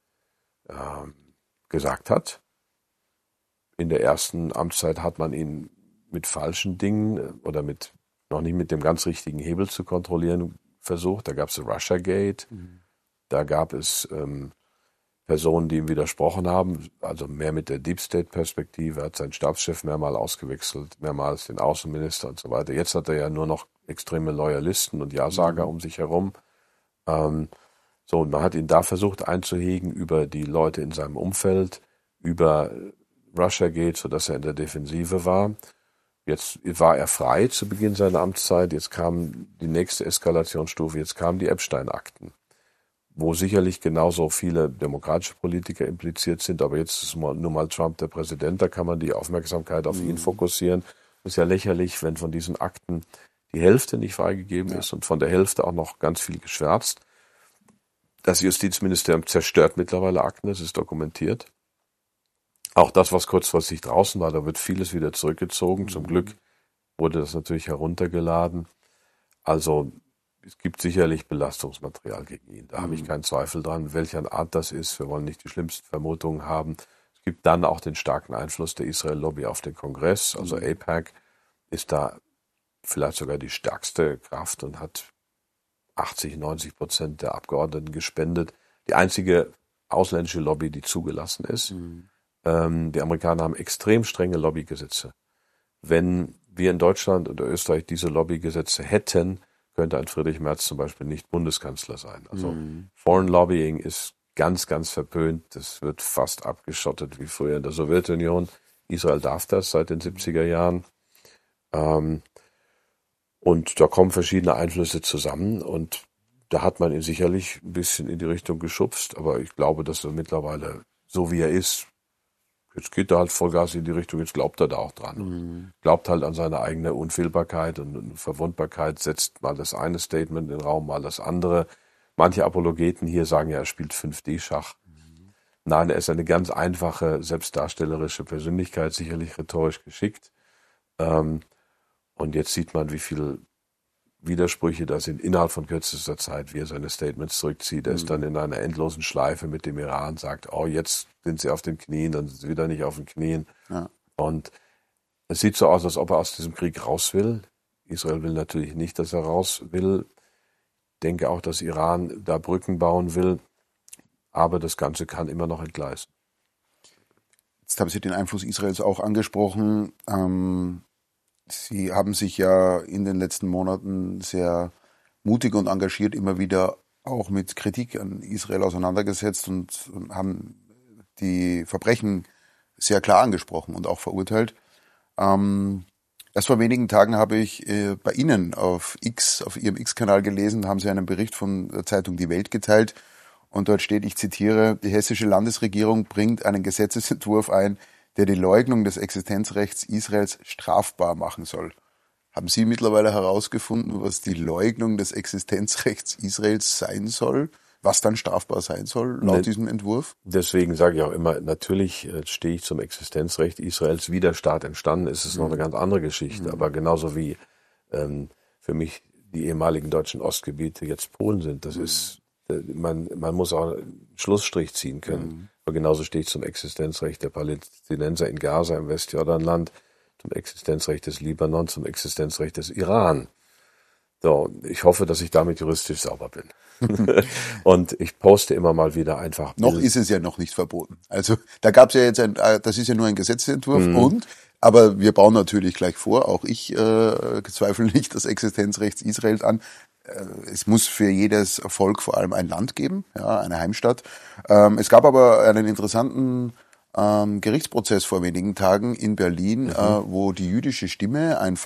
gesagt hat. In der ersten Amtszeit hat man ihn mit falschen Dingen oder noch nicht mit dem ganz richtigen Hebel zu kontrollieren versucht. Da gab es Russiagate, da gab es Personen, die ihm widersprochen haben, also mehr mit der Deep State-Perspektive, hat seinen Stabschef mehrmals ausgewechselt, mehrmals den Außenminister und so weiter. Jetzt hat er ja nur noch extreme Loyalisten und Ja-Sager um sich herum. Und man hat ihn da versucht einzuhegen über die Leute in seinem Umfeld, über Russiagate, sodass er in der Defensive war. Jetzt war er frei zu Beginn seiner Amtszeit, jetzt kam die nächste Eskalationsstufe, jetzt kamen die Epstein-Akten, wo sicherlich genauso viele demokratische Politiker impliziert sind, aber jetzt ist nun mal Trump der Präsident, da kann man die Aufmerksamkeit auf ihn fokussieren. Das ist ja lächerlich, wenn von diesen Akten die Hälfte nicht freigegeben ist und von der Hälfte auch noch ganz viel geschwärzt. Das Justizministerium zerstört mittlerweile Akten, das ist dokumentiert. Auch das, was kurzfristig draußen war, da wird vieles wieder zurückgezogen. Zum Glück wurde das natürlich heruntergeladen. Also es gibt sicherlich Belastungsmaterial gegen ihn. Da habe ich keinen Zweifel dran, welcher Art das ist. Wir wollen nicht die schlimmsten Vermutungen haben. Es gibt dann auch den starken Einfluss der Israel-Lobby auf den Kongress. Also AIPAC ist da vielleicht sogar die stärkste Kraft und hat 80-90% der Abgeordneten gespendet. Die einzige ausländische Lobby, die zugelassen ist. Die Amerikaner haben extrem strenge Lobbygesetze. Wenn wir in Deutschland oder Österreich diese Lobbygesetze hätten, könnte ein Friedrich Merz zum Beispiel nicht Bundeskanzler sein. Also Foreign Lobbying ist ganz, ganz verpönt. Das wird fast abgeschottet wie früher in der Sowjetunion. Israel darf das seit den 70er Jahren. Und da kommen verschiedene Einflüsse zusammen und da hat man ihn sicherlich ein bisschen in die Richtung geschubst, aber ich glaube, dass er mittlerweile, so wie er ist, jetzt geht er halt Vollgas in die Richtung, jetzt glaubt er da auch dran. Glaubt halt an seine eigene Unfehlbarkeit und Verwundbarkeit, setzt mal das eine Statement in den Raum, mal das andere. Manche Apologeten hier sagen ja, er spielt 5D-Schach. Nein, er ist eine ganz einfache, selbstdarstellerische Persönlichkeit, sicherlich rhetorisch geschickt. Und jetzt sieht man, wie viel Widersprüche da sind innerhalb von kürzester Zeit, wie er seine Statements zurückzieht. Er ist dann in einer endlosen Schleife mit dem Iran, sagt, oh, jetzt sind sie auf den Knien, dann sind sie wieder nicht auf den Knien. Ja. Und es sieht so aus, als ob er aus diesem Krieg raus will. Israel will natürlich nicht, dass er raus will. Ich denke auch, dass Iran da Brücken bauen will. Aber das Ganze kann immer noch entgleisen. Jetzt haben Sie den Einfluss Israels auch angesprochen. Sie haben sich ja in den letzten Monaten sehr mutig und engagiert immer wieder auch mit Kritik an Israel auseinandergesetzt und haben die Verbrechen sehr klar angesprochen und auch verurteilt. Erst vor wenigen Tagen habe ich bei Ihnen auf Ihrem X-Kanal gelesen, haben Sie einen Bericht von der Zeitung Die Welt geteilt und dort steht, ich zitiere, die hessische Landesregierung bringt einen Gesetzesentwurf ein, der die Leugnung des Existenzrechts Israels strafbar machen soll. Haben Sie mittlerweile herausgefunden, was die Leugnung des Existenzrechts Israels sein soll? Was dann strafbar sein soll, laut diesem Entwurf? Deswegen sage ich auch immer, natürlich stehe ich zum Existenzrecht Israels. Wie der Staat entstanden ist, ist noch eine ganz andere Geschichte. Aber genauso wie für mich die ehemaligen deutschen Ostgebiete jetzt Polen sind, das ist, man muss auch einen Schlussstrich ziehen können. Aber genauso stehe ich zum Existenzrecht der Palästinenser in Gaza, im Westjordanland, zum Existenzrecht des Libanon, zum Existenzrecht des Iran. So, ich hoffe, dass ich damit juristisch sauber bin. Und ich poste immer mal wieder einfach. Noch ist es ja noch nicht verboten. Also da gab es ja jetzt das ist ja nur ein Gesetzentwurf aber wir bauen natürlich gleich vor, auch ich zweifle nicht das Existenzrecht Israels an. Es muss für jedes Volk vor allem ein Land geben, ja, eine Heimstatt. Es gab aber einen interessanten Gerichtsprozess vor wenigen Tagen in Berlin, wo die jüdische Stimme, ein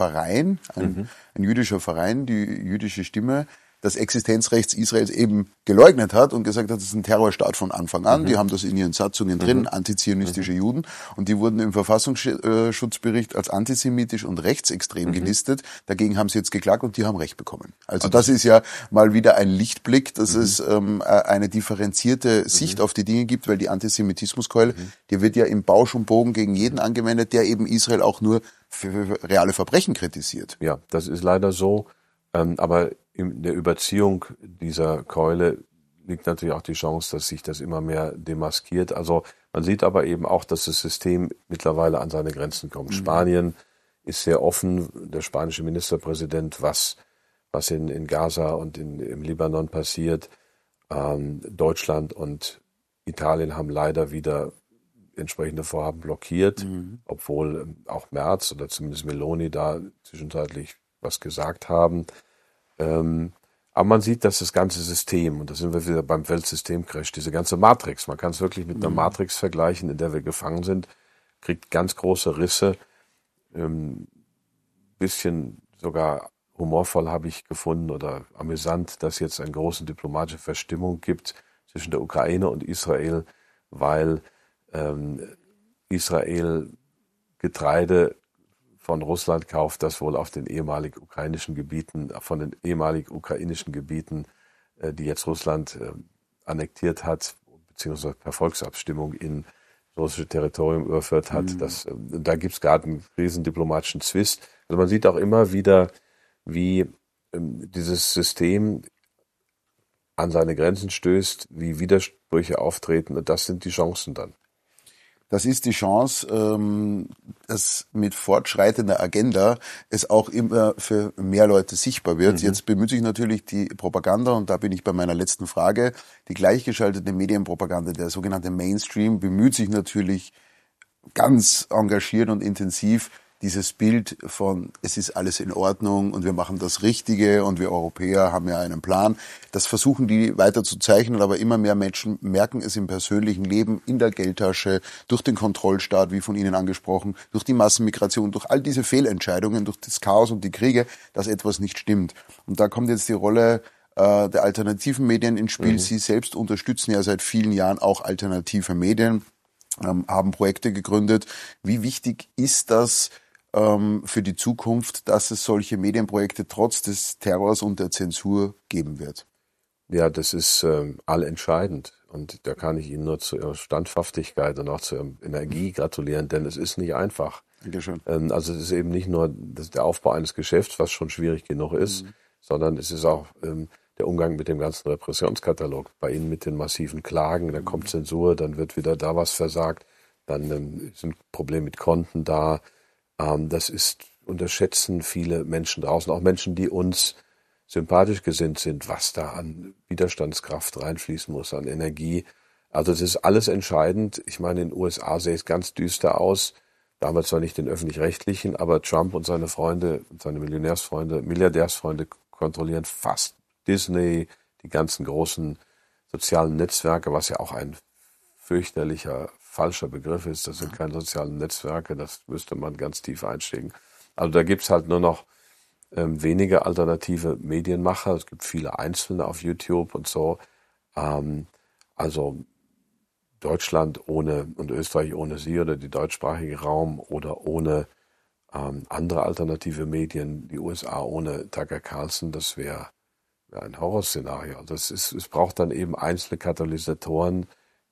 jüdischer Verein, die jüdische Stimme, das Existenzrecht Israels eben geleugnet hat und gesagt hat, es ist ein Terrorstaat von Anfang an. Die haben das in ihren Satzungen drin, antizionistische Juden. Und die wurden im Verfassungsschutzbericht als antisemitisch und rechtsextrem gelistet. Dagegen haben sie jetzt geklagt und die haben Recht bekommen. Also das ist ja mal wieder ein Lichtblick, dass es eine differenzierte Sicht auf die Dinge gibt, weil die Antisemitismuskeule, die wird ja im Bausch und Bogen gegen jeden angewendet, der eben Israel auch nur für reale Verbrechen kritisiert. Ja, das ist leider so. Aber in der Überziehung dieser Keule liegt natürlich auch die Chance, dass sich das immer mehr demaskiert. Also man sieht aber eben auch, dass das System mittlerweile an seine Grenzen kommt. Spanien ist sehr offen, der spanische Ministerpräsident, was in Gaza und im Libanon passiert. Deutschland und Italien haben leider wieder entsprechende Vorhaben blockiert, obwohl auch Merz oder zumindest Meloni da zwischenzeitlich was gesagt haben. Aber man sieht, dass das ganze System, und da sind wir wieder beim Weltsystemcrash, diese ganze Matrix, man kann es wirklich mit einer Matrix vergleichen, in der wir gefangen sind, kriegt ganz große Risse. Bisschen sogar humorvoll habe ich gefunden oder amüsant, dass jetzt eine große diplomatische Verstimmung gibt zwischen der Ukraine und Israel, weil Israel Getreide von Russland kauft, das wohl auf den ehemalig ukrainischen Gebieten, die jetzt Russland annektiert hat, beziehungsweise per Volksabstimmung in russische Territorium überführt hat. Da gibt es gerade einen riesen diplomatischen Zwist. Also man sieht auch immer wieder, wie dieses System an seine Grenzen stößt, wie Widersprüche auftreten, und das sind die Chancen dann. Das ist die Chance, dass mit fortschreitender Agenda es auch immer für mehr Leute sichtbar wird. Jetzt bemüht sich natürlich die Propaganda, und da bin ich bei meiner letzten Frage, die gleichgeschaltete Medienpropaganda, der sogenannte Mainstream, bemüht sich natürlich ganz engagiert und intensiv, dieses Bild von, es ist alles in Ordnung und wir machen das Richtige und wir Europäer haben ja einen Plan. Das versuchen die weiter zu zeichnen, aber immer mehr Menschen merken es im persönlichen Leben, in der Geldtasche, durch den Kontrollstaat, wie von Ihnen angesprochen, durch die Massenmigration, durch all diese Fehlentscheidungen, durch das Chaos und die Kriege, dass etwas nicht stimmt. Und da kommt jetzt die Rolle der alternativen Medien ins Spiel. Sie selbst unterstützen ja seit vielen Jahren auch alternative Medien, haben Projekte gegründet. Wie wichtig ist das für die Zukunft, dass es solche Medienprojekte trotz des Terrors und der Zensur geben wird? Ja, das ist allentscheidend. Und da kann ich Ihnen nur zu Ihrer Standhaftigkeit und auch zu Ihrer Energie gratulieren, denn es ist nicht einfach. Dankeschön. Also es ist eben nicht nur der Aufbau eines Geschäfts, was schon schwierig genug ist, sondern es ist auch der Umgang mit dem ganzen Repressionskatalog. Bei Ihnen mit den massiven Klagen, dann kommt Zensur, dann wird wieder da was versagt, dann sind Probleme mit Konten da. Unterschätzen viele Menschen draußen, auch Menschen, die uns sympathisch gesinnt sind, was da an Widerstandskraft reinfließen muss, an Energie. Also es ist alles entscheidend. Ich meine, in den USA sähe es ganz düster aus. Damals zwar nicht den Öffentlich-Rechtlichen, aber Trump und seine Freunde, seine Milliardärsfreunde kontrollieren fast Disney, die ganzen großen sozialen Netzwerke, was ja auch ein fürchterlicher, falscher Begriff ist. Das sind keine sozialen Netzwerke, das müsste man ganz tief einsteigen. Also da gibt's halt nur noch wenige alternative Medienmacher. Es gibt viele Einzelne auf YouTube und so. Also Deutschland ohne und Österreich ohne Sie oder die deutschsprachige Raum oder ohne andere alternative Medien, die USA ohne Tucker Carlson, das wäre ein Horrorszenario. Es braucht dann eben einzelne Katalysatoren,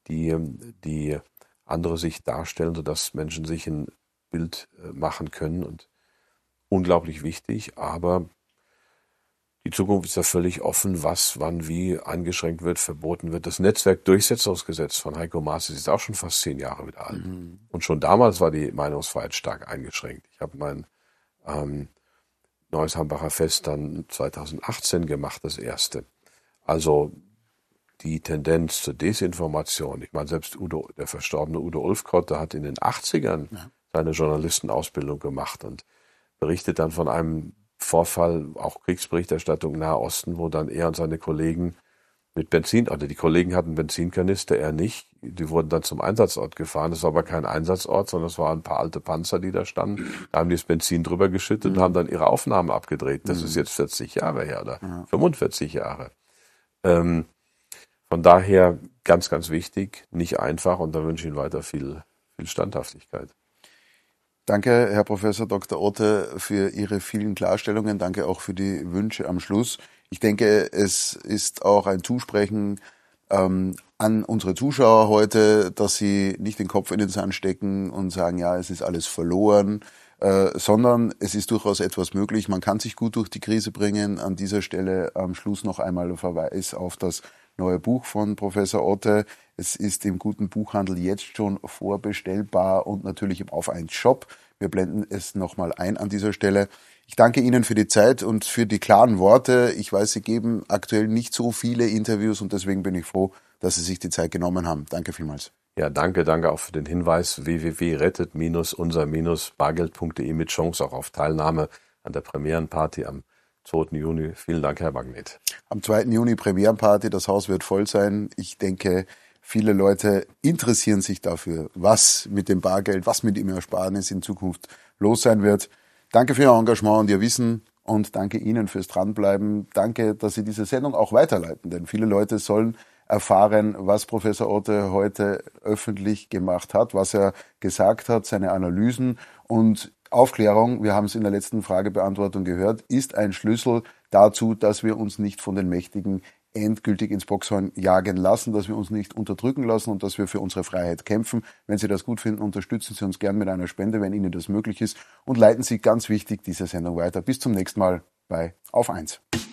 die andere Sicht darstellen, sodass Menschen sich ein Bild machen können. Und unglaublich wichtig, aber die Zukunft ist ja völlig offen, was, wann, wie eingeschränkt wird, verboten wird. Das Netzwerkdurchsetzungsgesetz von Heiko Maas ist auch schon fast 10 Jahre wieder alt. Und schon damals war die Meinungsfreiheit stark eingeschränkt. Ich habe mein Neues Hambacher Fest dann 2018 gemacht, das erste. Also die Tendenz zur Desinformation. Ich meine, selbst der verstorbene Udo Ulfkott, der hat in den 80ern seine Journalistenausbildung gemacht und berichtet dann von einem Vorfall, auch Kriegsberichterstattung im Nahen Osten, wo dann er und seine Kollegen mit Benzin, also die Kollegen hatten Benzinkanister, er nicht. Die wurden dann zum Einsatzort gefahren. Das war aber kein Einsatzort, sondern es waren ein paar alte Panzer, die da standen. Da haben die das Benzin drüber geschüttet und haben dann ihre Aufnahmen abgedreht. Das ist jetzt 40 Jahre her oder 45 Jahre. Von daher ganz, ganz wichtig, nicht einfach, und da wünsche ich Ihnen weiter viel Standhaftigkeit. Danke, Herr Professor Dr. Otte, für Ihre vielen Klarstellungen. Danke auch für die Wünsche am Schluss. Ich denke, es ist auch ein Zusprechen an unsere Zuschauer heute, dass sie nicht den Kopf in den Sand stecken und sagen, ja, es ist alles verloren, sondern es ist durchaus etwas möglich. Man kann sich gut durch die Krise bringen. An dieser Stelle am Schluss noch einmal ein Verweis auf das neue Buch von Professor Otte. Es ist im guten Buchhandel jetzt schon vorbestellbar und natürlich im Auf 1 Shop. Wir blenden es nochmal ein an dieser Stelle. Ich danke Ihnen für die Zeit und für die klaren Worte. Ich weiß, Sie geben aktuell nicht so viele Interviews und deswegen bin ich froh, dass Sie sich die Zeit genommen haben. Danke vielmals. Ja, danke auch für den Hinweis. www.rettet-unser-bargeld.de mit Chance auch auf Teilnahme an der Premierenparty am 2. Juni. Vielen Dank, Herr Magnet. Am 2. Juni Premierenparty, das Haus wird voll sein. Ich denke, viele Leute interessieren sich dafür, was mit dem Bargeld, was mit dem Ersparnis in Zukunft los sein wird. Danke für Ihr Engagement und Ihr Wissen und danke Ihnen fürs Dranbleiben. Danke, dass Sie diese Sendung auch weiterleiten, denn viele Leute sollen erfahren, was Professor Otte heute öffentlich gemacht hat, was er gesagt hat, seine Analysen und Aufklärung, wir haben es in der letzten Fragebeantwortung gehört, ist ein Schlüssel dazu, dass wir uns nicht von den Mächtigen endgültig ins Boxhorn jagen lassen, dass wir uns nicht unterdrücken lassen und dass wir für unsere Freiheit kämpfen. Wenn Sie das gut finden, unterstützen Sie uns gern mit einer Spende, wenn Ihnen das möglich ist und leiten Sie ganz wichtig diese Sendung weiter. Bis zum nächsten Mal bei Auf 1.